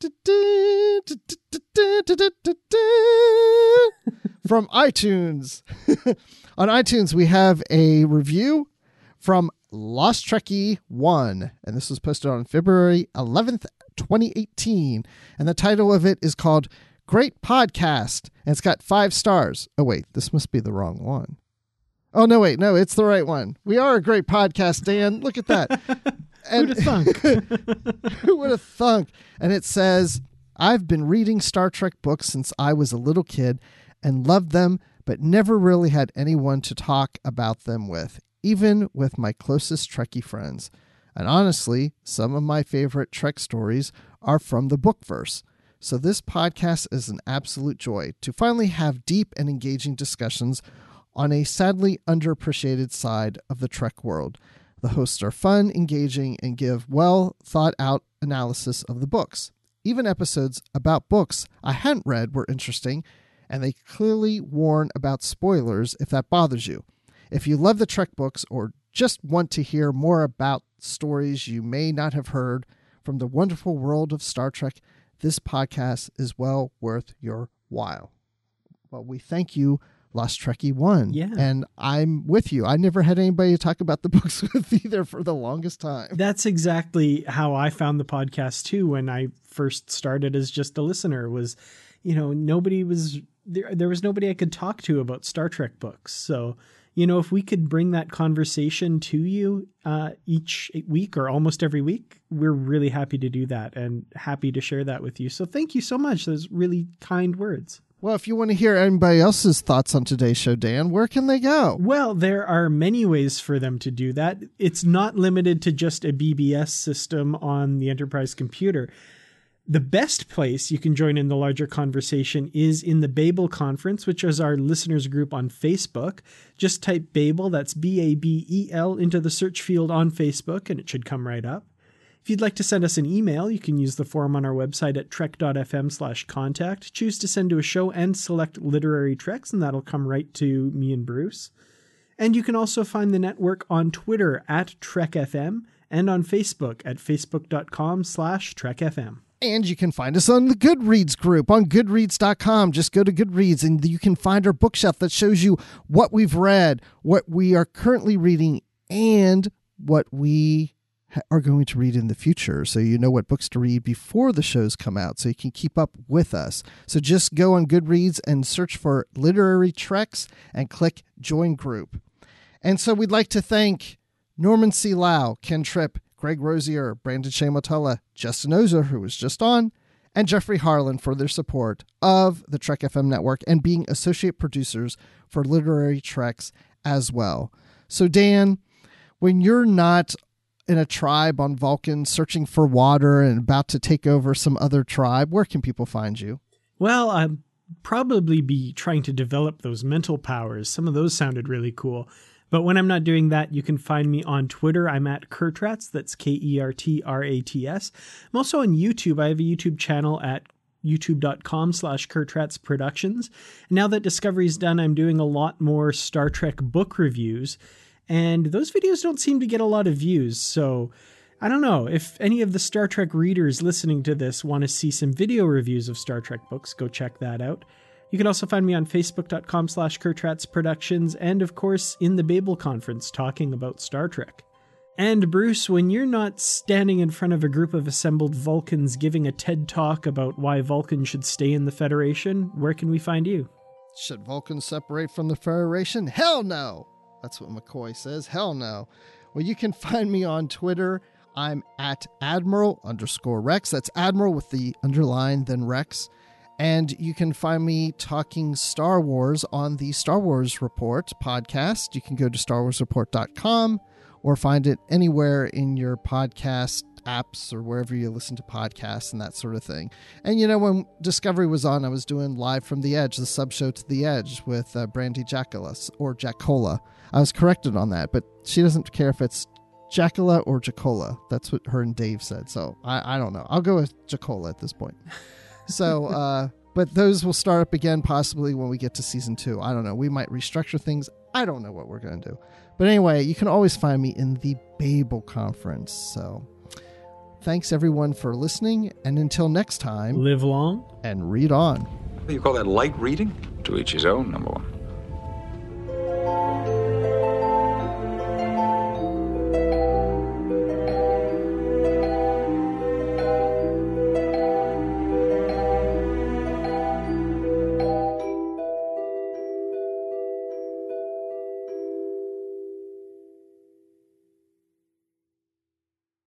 from iTunes. On iTunes, we have a review from Lost Trekkie 1, and this was posted on February 11th, 2018. And the title of it is called Great Podcast, and it's got 5 stars. Oh, wait, this must be the wrong one. Oh, no, wait. No, it's the right one. We are a great podcast, Dan. Look at that. Who'd have thunk? Who would have thunk? And it says, I've been reading Star Trek books since I was a little kid and loved them, but never really had anyone to talk about them with, even with my closest Trekkie friends. And honestly, some of my favorite Trek stories are from the bookverse. So this podcast is an absolute joy to finally have deep and engaging discussions on a sadly underappreciated side of the Trek world. The hosts are fun, engaging, and give well thought out analysis of the books. Even episodes about books I hadn't read were interesting, and they clearly warn about spoilers if that bothers you. If you love the Trek books or just want to hear more about stories you may not have heard from the wonderful world of Star Trek, this podcast is well worth your while. Well, we thank you, Lost Trekkie 1. Yeah. And I'm with you. I never had anybody to talk about the books with either for the longest time. That's exactly how I found the podcast too when I first started as just a listener. Was, nobody was there was nobody I could talk to about Star Trek books. So if we could bring that conversation to you each week or almost every week, we're really happy to do that and happy to share that with you. So thank you so much. Those really kind words. Well, if you want to hear anybody else's thoughts on today's show, Dan, where can they go? Well, there are many ways for them to do that. It's not limited to just a BBS system on the enterprise computer. The best place you can join in the larger conversation is in the Babel Conference, which is our listeners group on Facebook. Just type Babel, that's Babel, into the search field on Facebook, and it should come right up. If you'd like to send us an email, you can use the form on our website at trek.fm/contact. Choose to send to a show and select Literary Treks, and that'll come right to me and Bruce. And you can also find the network on Twitter at TrekFM and on Facebook at facebook.com/TrekFM. And you can find us on the Goodreads group on Goodreads.com. Just go to Goodreads and you can find our bookshelf that shows you what we've read, what we are currently reading, and what we are going to read in the future. So you know what books to read before the shows come out so you can keep up with us. So just go on Goodreads and search for Literary Treks and click Join Group. And so we'd like to thank Norman C. Lau, Ken Tripp, Greg Rosier, Brandon Shamotella, Justin Ozer, who was just on, and Jeffrey Harlan for their support of the Trek FM network and being associate producers for Literary Treks as well. So Dan, when you're not in a tribe on Vulcan searching for water and about to take over some other tribe, where can people find you? Well, I'd probably be trying to develop those mental powers. Some of those sounded really cool. But when I'm not doing that, you can find me on Twitter. I'm at Kertrats. That's Kertrats. I'm also on YouTube. I have a YouTube channel at youtube.com/Kertrats Productions. And now that Discovery's done, I'm doing a lot more Star Trek book reviews. And those videos don't seem to get a lot of views. So I don't know. If any of the Star Trek readers listening to this want to see some video reviews of Star Trek books, go check that out. You can also find me on facebook.com/Kertrats Productions and, of course, in the Babel Conference talking about Star Trek. And Bruce, when you're not standing in front of a group of assembled Vulcans giving a TED Talk about why Vulcan should stay in the Federation, where can we find you? Should Vulcan separate from the Federation? Hell no! That's what McCoy says. Hell no. Well, you can find me on Twitter. I'm at Admiral_Rex. That's Admiral with the underline, then Rex. And you can find me talking Star Wars on the Star Wars Report podcast. You can go to StarWarsReport.com or find it anywhere in your podcast apps or wherever you listen to podcasts and that sort of thing. And, when Discovery was on, I was doing Live from the Edge, the sub-show to the Edge with Brandy Jacola, or Jacola. I was corrected on that, but she doesn't care if it's Jacola or Jacola. That's what her and Dave said. So I don't know. I'll go with Jacola at this point. So, but those will start up again possibly when we get to season 2. I don't know. We might restructure things. I don't know what we're going to do. But anyway, you can always find me in the Babel Conference. So thanks everyone for listening. And until next time, live long and read on. What do you call that, light reading? To each his own, number one.